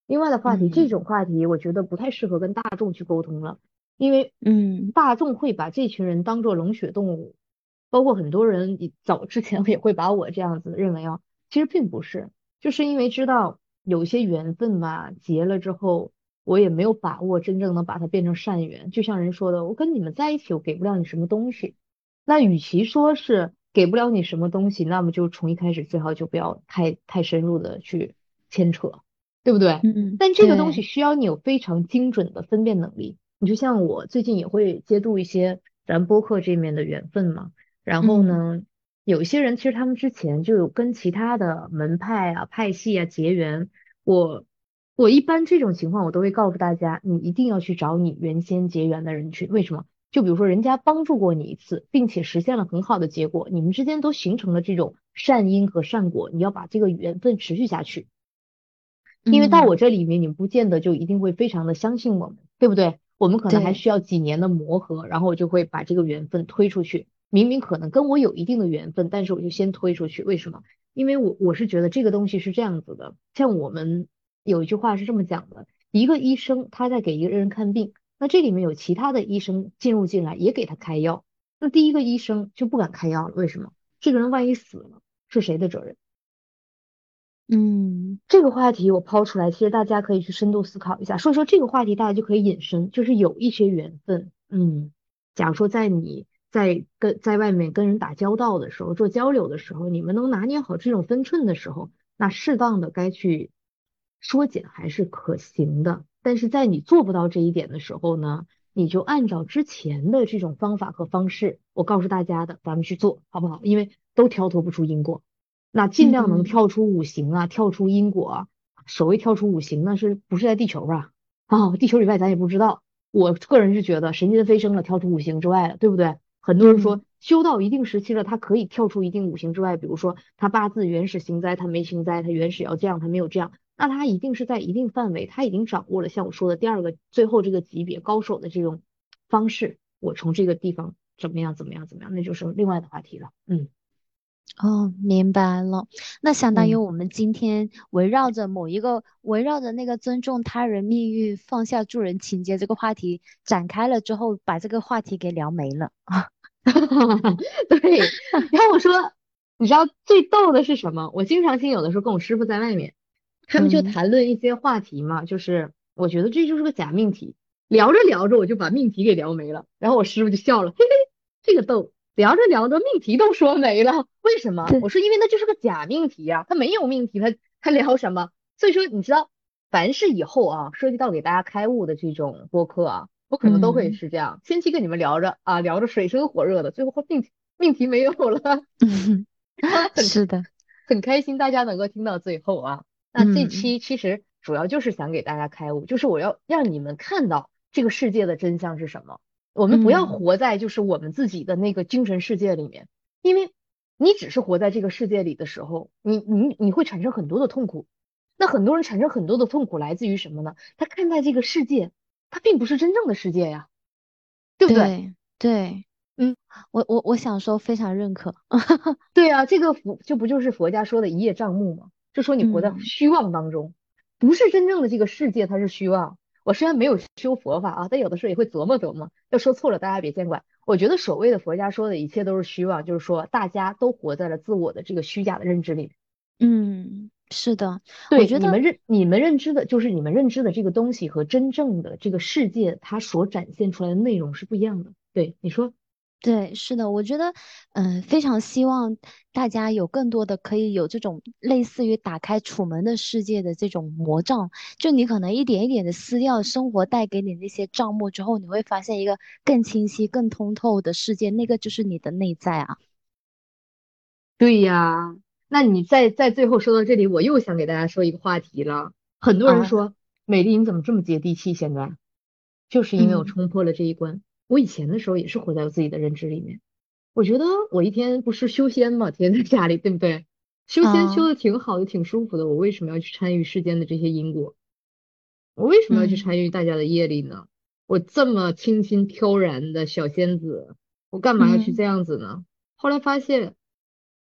另外的话题，这嗯种话题我觉得不太适合跟大众去沟通了，因为嗯大众会把这群人当做冷血动物，包括很多人也早之前也会把我这样子认为啊，其实并不是，就是因为知道有一些缘分吧，结了之后，我也没有把握真正能把它变成善缘。就像人说的，我跟你们在一起，我给不了你什么东西，那与其说是给不了你什么东西，那么就从一开始最好就不要太太深入的去牵扯，对不对？ 嗯， 但这个东西对， 需要你有非常精准的分辨能力。你就像我最近也会接触一些咱播客这面的缘分嘛，然后嗯呢，有一些人其实他们之前就有跟其他的门派啊、派系啊结缘。我我一般这种情况我都会告诉大家，你一定要去找你原先结缘的人去。为什么？就比如说人家帮助过你一次，并且实现了很好的结果，你们之间都形成了这种善因和善果，你要把这个缘分持续下去。因为到我嗯， 这里面，你们不见得就一定会非常的相信我们，对不对？我们可能还对， 需要几年的磨合，然后我就会把这个缘分推出去。明明可能跟我有一定的缘分，但是我就先推出去。为什么？因为我我是觉得这个东西是这样子的，像我们有一句话是这么讲的：一个医生他在给一个人看病，那这里面有其他的医生进入进来也给他开药，那第一个医生就不敢开药了。为什么？这个人万一死了，是谁的责任？ 嗯这个话题我抛出来，其实大家可以去深度思考一下。所以说这个话题大家就可以引申，就是有一些缘分，嗯，假如说在你在跟在外面跟人打交道的时候，做交流的时候，你们能拿捏好这种分寸的时候，那适当的该去缩减还是可行的。但是在你做不到这一点的时候呢，你就按照之前的这种方法和方式，我告诉大家的，咱们去做好不好？因为都跳脱不出因果。那尽量能嗯跳出五行啊，跳出因果啊。所谓跳出五行，那是不是在地球啊？啊，地球以外咱也不知道。我个人是觉得神仙飞升了，跳出五行之外了，对不对？很多人说嗯修到一定时期了，他可以跳出一定五行之外，比如说他八字原始行灾，他没行灾，他原始要这样，他没有这样，那他一定是在一定范围，他已经掌握了像我说的第二个最后这个级别高手的这种方式。我从这个地方怎么样怎么样怎么样，那就是另外的话题了。嗯哦，明白了。那相当于嗯。 我们今天围绕着某一个，围绕着那个尊重他人命运、放下助人情节这个话题展开了之后，把这个话题给聊没了。 对，然后我说，你知道最逗的是什么？我经常性有的时候跟我师傅在外面，他们就嗯， 谈论一些话题嘛，就是我觉得这就是个假命题，聊着聊着我就把命题给聊没了，然后我师傅就笑了，嘿嘿，这个逗，聊着聊着命题都说没了，为什么？ 对， 我说因为那就是个假命题呀、他没有命题，他他聊什么？所以说你知道，凡是以后啊涉及到给大家开悟的这种播客啊。我可能都会嗯是这样，前期跟你们聊着啊，聊着水深火热的，最后命题命题没有了， 嗯， 很是的， 很开心大家能够听到最后啊。那这嗯期其实主要就是想给大家开悟，就是我要让你们看到这个世界的真相是什么。我们不要嗯， 活在就是我们自己的那个精神世界里面，因为你只是活在这个世界里的时候，你你你会产生很多的痛苦。那很多人产生很多的痛苦来自于什么呢？他看待这个世界，它并不是真正的世界呀，对不对？ 对对， 嗯。 我我我想说非常认可。 对啊，这个佛就不就是佛家说的一叶障目吗？就说你活在嗯虚妄当中，不是真正的这个世界，它是虚妄。我虽然没有修佛法啊，但有的时候也会琢磨琢磨。要说错了，大家别见怪。我觉得所谓的佛家说的一切都是虚妄，就是说大家都活在了自我的这个虚假的认知里。 嗯，是的，我对， 觉得。 你们认你们认知的，就是你们认知的这个东西和真正的这个世界，它所展现出来的内容是不一样的。对，你说。 对，是的，我觉得，嗯、非常希望大家有更多的可以有这种类似于打开楚门的世界的这种魔杖，就你可能一点一点的撕掉生活带给你那些账目之后，你会发现一个更清晰、更通透的世界，那个就是你的内在啊。 对呀，那你在在最后说到这里，我又想给大家说一个话题了。很多人啊， 说，美丽你怎么这么接地气？现在就是因为我嗯冲破了这一关。我以前的时候也是活在我自己的认知里面。我觉得我一天不是修仙嘛，天天在家里，对不对？修仙修啊， 的挺好的，挺舒服的。我为什么要去参与世间的这些因果？我为什么要去嗯参与大家的业力呢？我这么清新飘然的小仙子，我干嘛要去嗯这样子呢？后来发现。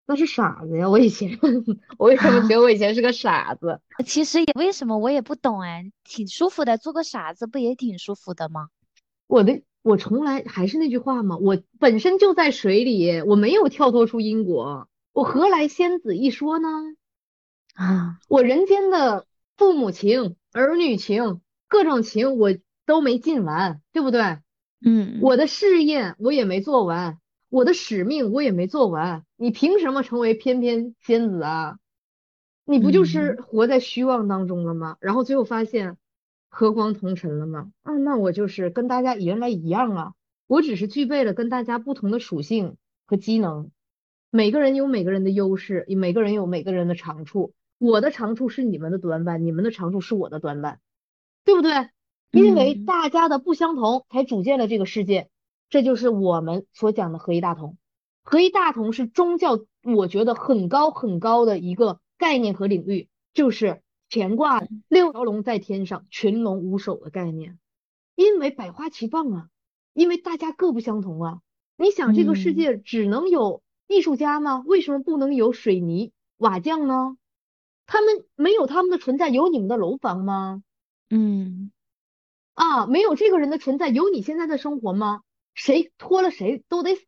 那是傻子呀！我以前我为什么觉得我以前是个傻子？ 其实也为什么我也不懂哎，挺舒服的，做个傻子不也挺舒服的吗？ 我的我从来还是那句话嘛，我本身就在水里，我没有跳脱出因果，我何来仙子一说呢？ 啊， 我人间的父母情、儿女情、各种情我都没尽完，对不对？ 嗯我的事业我也没做完，我的使命我也没做完，你凭什么成为翩翩仙子啊？你不就是嗯活在虚妄当中了吗？然后最后发现和光同尘了吗？啊，那我就是跟大家原来一样啊，我只是具备了跟大家不同的属性和机能，每个人有每个人的优势，每个人有每个人的长处，我的长处是你们的短板，你们的长处是我的短板，对不对？因为嗯大家的不相同，才组建了这个世界，这就是我们所讲的合一大同。合一大同是宗教，我觉得很高很高的一个概念和领域，就是乾卦六条龙在天上，群龙无首的概念。因为百花齐放啊，因为大家各不相同啊。你想，这个世嗯界只能有艺术家吗？为什么不能有水泥瓦匠呢？他们没有他们的存在，有你们的楼房吗？ 嗯啊，没有这个人的存在，有你现在的生活吗？谁拖了谁都得死。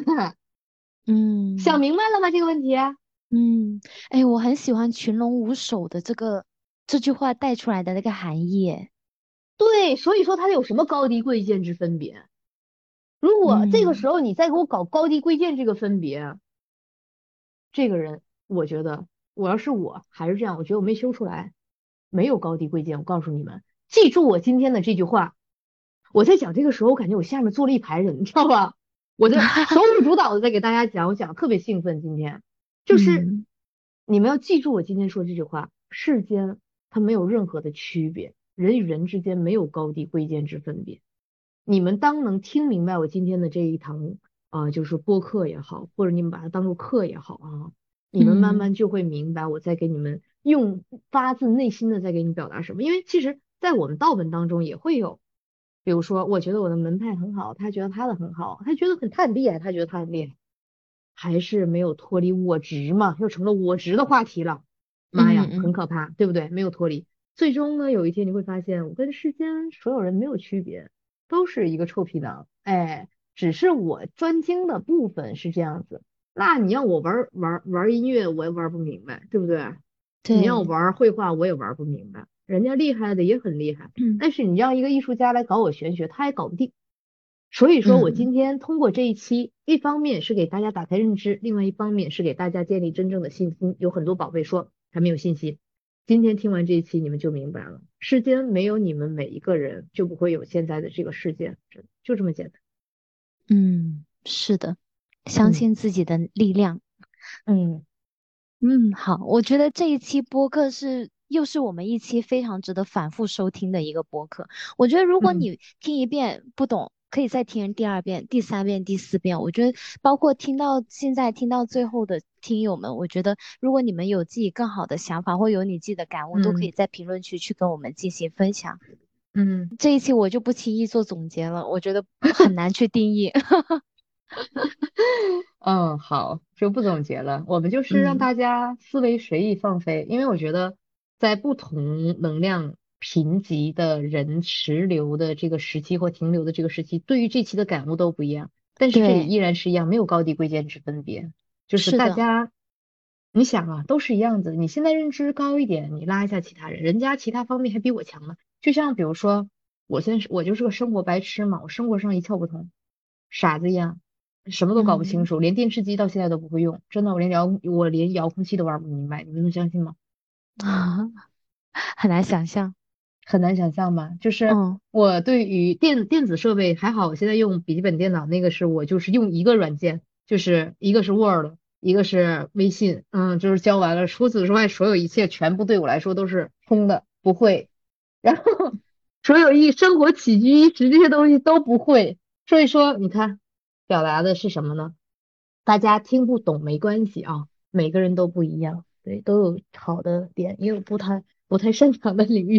想嗯明白了吗？这个问题？ 嗯，哎，我很喜欢"群龙无首"的这个这句话带出来的那个含义耶。 对，所以说它有什么高低贵贱之分别？如果这个时嗯候你再给我搞高低贵贱这个分别，这个人，我觉得我要是我还是这样，我觉得我没修出来，没有高低贵贱。我告诉你们，记住我今天的这句话。我在讲这个时候，我感觉我下面坐了一排人，你知道吧？我这手舞足蹈的在给大家讲，我讲得特别兴奋。今天就是嗯你们要记住我今天说这句话：世间它没有任何的区别，人与人之间没有高低贵贱之分别。你们当能听明白我今天的这一堂啊、呃就是播客也好，或者你们把它当做课也好啊，你们慢嗯慢就会明白我在给你们用发自内心的在给你表达什么。因为其实，在我们道本当中也会有。比如说，我觉得我的门派很好，他觉得他的很好，他觉得很他很厉害，他觉得他很厉害，还是没有脱离我执嘛，又成了我执的话题了。妈呀，很嗯嗯可怕，对不对？没有脱离，最终呢，有一天你会发现，我跟世间所有人没有区别，都是一个臭皮囊。哎，只是我专精的部分是这样子。那你让我玩玩玩音乐，我也玩不明白，对不对？你让我对， 玩绘画，我也玩不明白。人家厉害的也很厉害。 嗯但是你让一个艺术家来搞我玄学，他也搞不定。所以说我嗯今天通过这一期，一方面是给大家打开认知，另外一方面是给大家建立真正的信心。有很多宝贝说还没有信心，今天听完这一期，你们就明白了，世间没有你们每一个人，就不会有现在的这个世界，真的就这么简单。 嗯，是的，相嗯信自己的力量。 嗯嗯，好，我觉得这一期播客是又是我们一期非常值得反复收听的一个播客。我觉得如果嗯你听一遍不懂，可以再听第二遍、第三遍、第四遍。我觉得包括听到现在听到最后的听友们，我觉得如果你们有自己更好的想法，或有你自己的感悟，都可以嗯在评论区去跟我们进行分享。 嗯。 这一期我就不轻易做总结了，我觉得很难去定义。 嗯，好，就不总结了。我们就是让嗯， 大家思维随意放飞，因为我觉得在不同能量贫瘠的人持留的这个时期或停留的这个时期，对于这期的感悟都不一样。但是这里对， 依然是一样，没有高低贵贱之分别，就是是的， 大家，你想啊，都是一样的。你现在认知高一点，你拉一下其他人，人家其他方面还比我强呢。就像比如说，我现在是我就是个生活白痴嘛，我生活上一窍不通，傻子一样。什么都搞不清嗯， 楚，连电视机到现在都不会用，真的，我连遥我连遥控器都玩不明白，你们能相信吗？ 很难想象。 很难想象吧？就是嗯我对于电电子设备还好，我现在用笔记本电脑，那个是我就是用一个软件，就是一个是 Word，一个是微信，嗯，就是交完了，除此之外，所有一切全部对我来说都是空的，不会，然后所有一生活起居衣食这些东西都不会，所以说你看，表达的是什么呢？大家听不懂没关系啊，每个人都不一样，对，都有好的点，也有不太不太擅长的领域。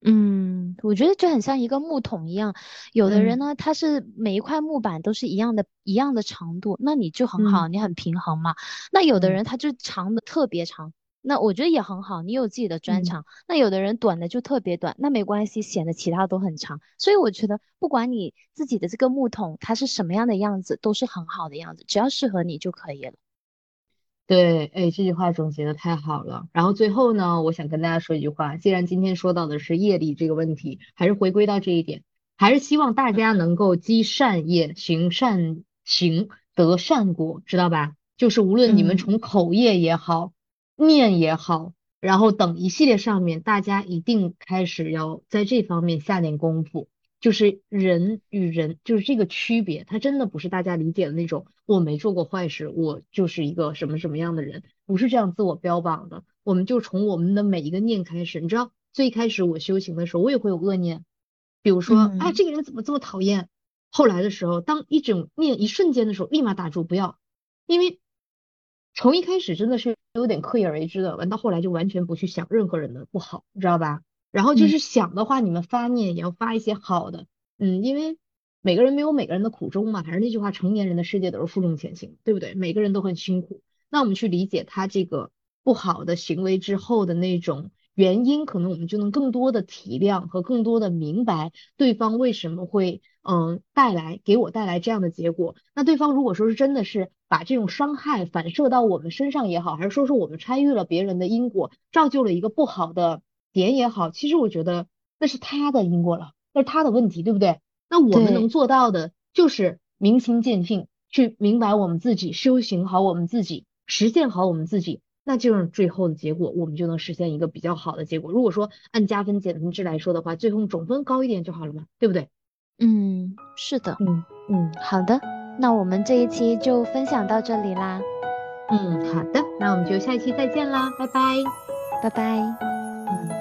嗯，我觉得就很像一个木桶一样，有的人嗯呢，他是每一块木板都是一样的，一样的长度，那你就很好， 嗯你很平衡嘛。那有的嗯人他就长的特别长，那我觉得也很好，你有自己的专嗯。 长。那有的人短的就特别短，那没关系，显得其他都很长。所以我觉得，不管你自己的这个木桶它是什么样的样子，都是很好的样子，只要适合你就可以了。 对，哎，这句话总结的太好了。然后最后呢，我想跟大家说一句话，既然今天说到的是业力这个问题，还是回归到这一点，还是希望大家能够积善业，行善行，得善果，知道吧？就是无论你们嗯从口业也好，念也好，然后等一系列上面，大家一定开始要在这方面下点功夫。就是人与人就是这个区别，它真的不是大家理解的那种，我没做过坏事，我就是一个什么什么样的人，不是这样自我标榜的。我们就从我们的每一个念开始，你知道，最开始我修行的时候，我也会有恶念，比如说，啊， 嗯这个人怎么这么讨厌？后来的时候，当一种念一瞬间的时候，立马打住，不要，因为从一开始真的是有点刻意而为之的，完到后来就完全不去想任何人的不好，你知道吧？然后就嗯， 是想的话，你们发念也要发一些好的，嗯，因为每个人没有每个人的苦衷嘛，还是那句话，成年人的世界都是负重前行，对不对？每个人都很辛苦，那我们去理解他这个不好的行为之后的那种原因，可能我们就能更多的体谅和更多的明白对方为什么会嗯带来给我带来这样的结果。那对方如果说是真的是把这种伤害反射到我们身上也好，还是说是我们参与了别人的因果，造就了一个不好的点也好，其实我觉得那是他的因果了，那是他的问题，对不对？那我们能对。 做到的就是明心见性，去明白我们自己，修行好我们自己，实现好我们自己。那这样最后的结果，我们就能实现一个比较好的结果。如果说按加分减分制来说的话，最后总分高一点就好了嘛，对不对？ 嗯，是的。 嗯嗯好的，那我们这一期就分享到这里啦， 嗯，好的，那我们就下一期再见啦，拜拜。 拜拜。 嗯。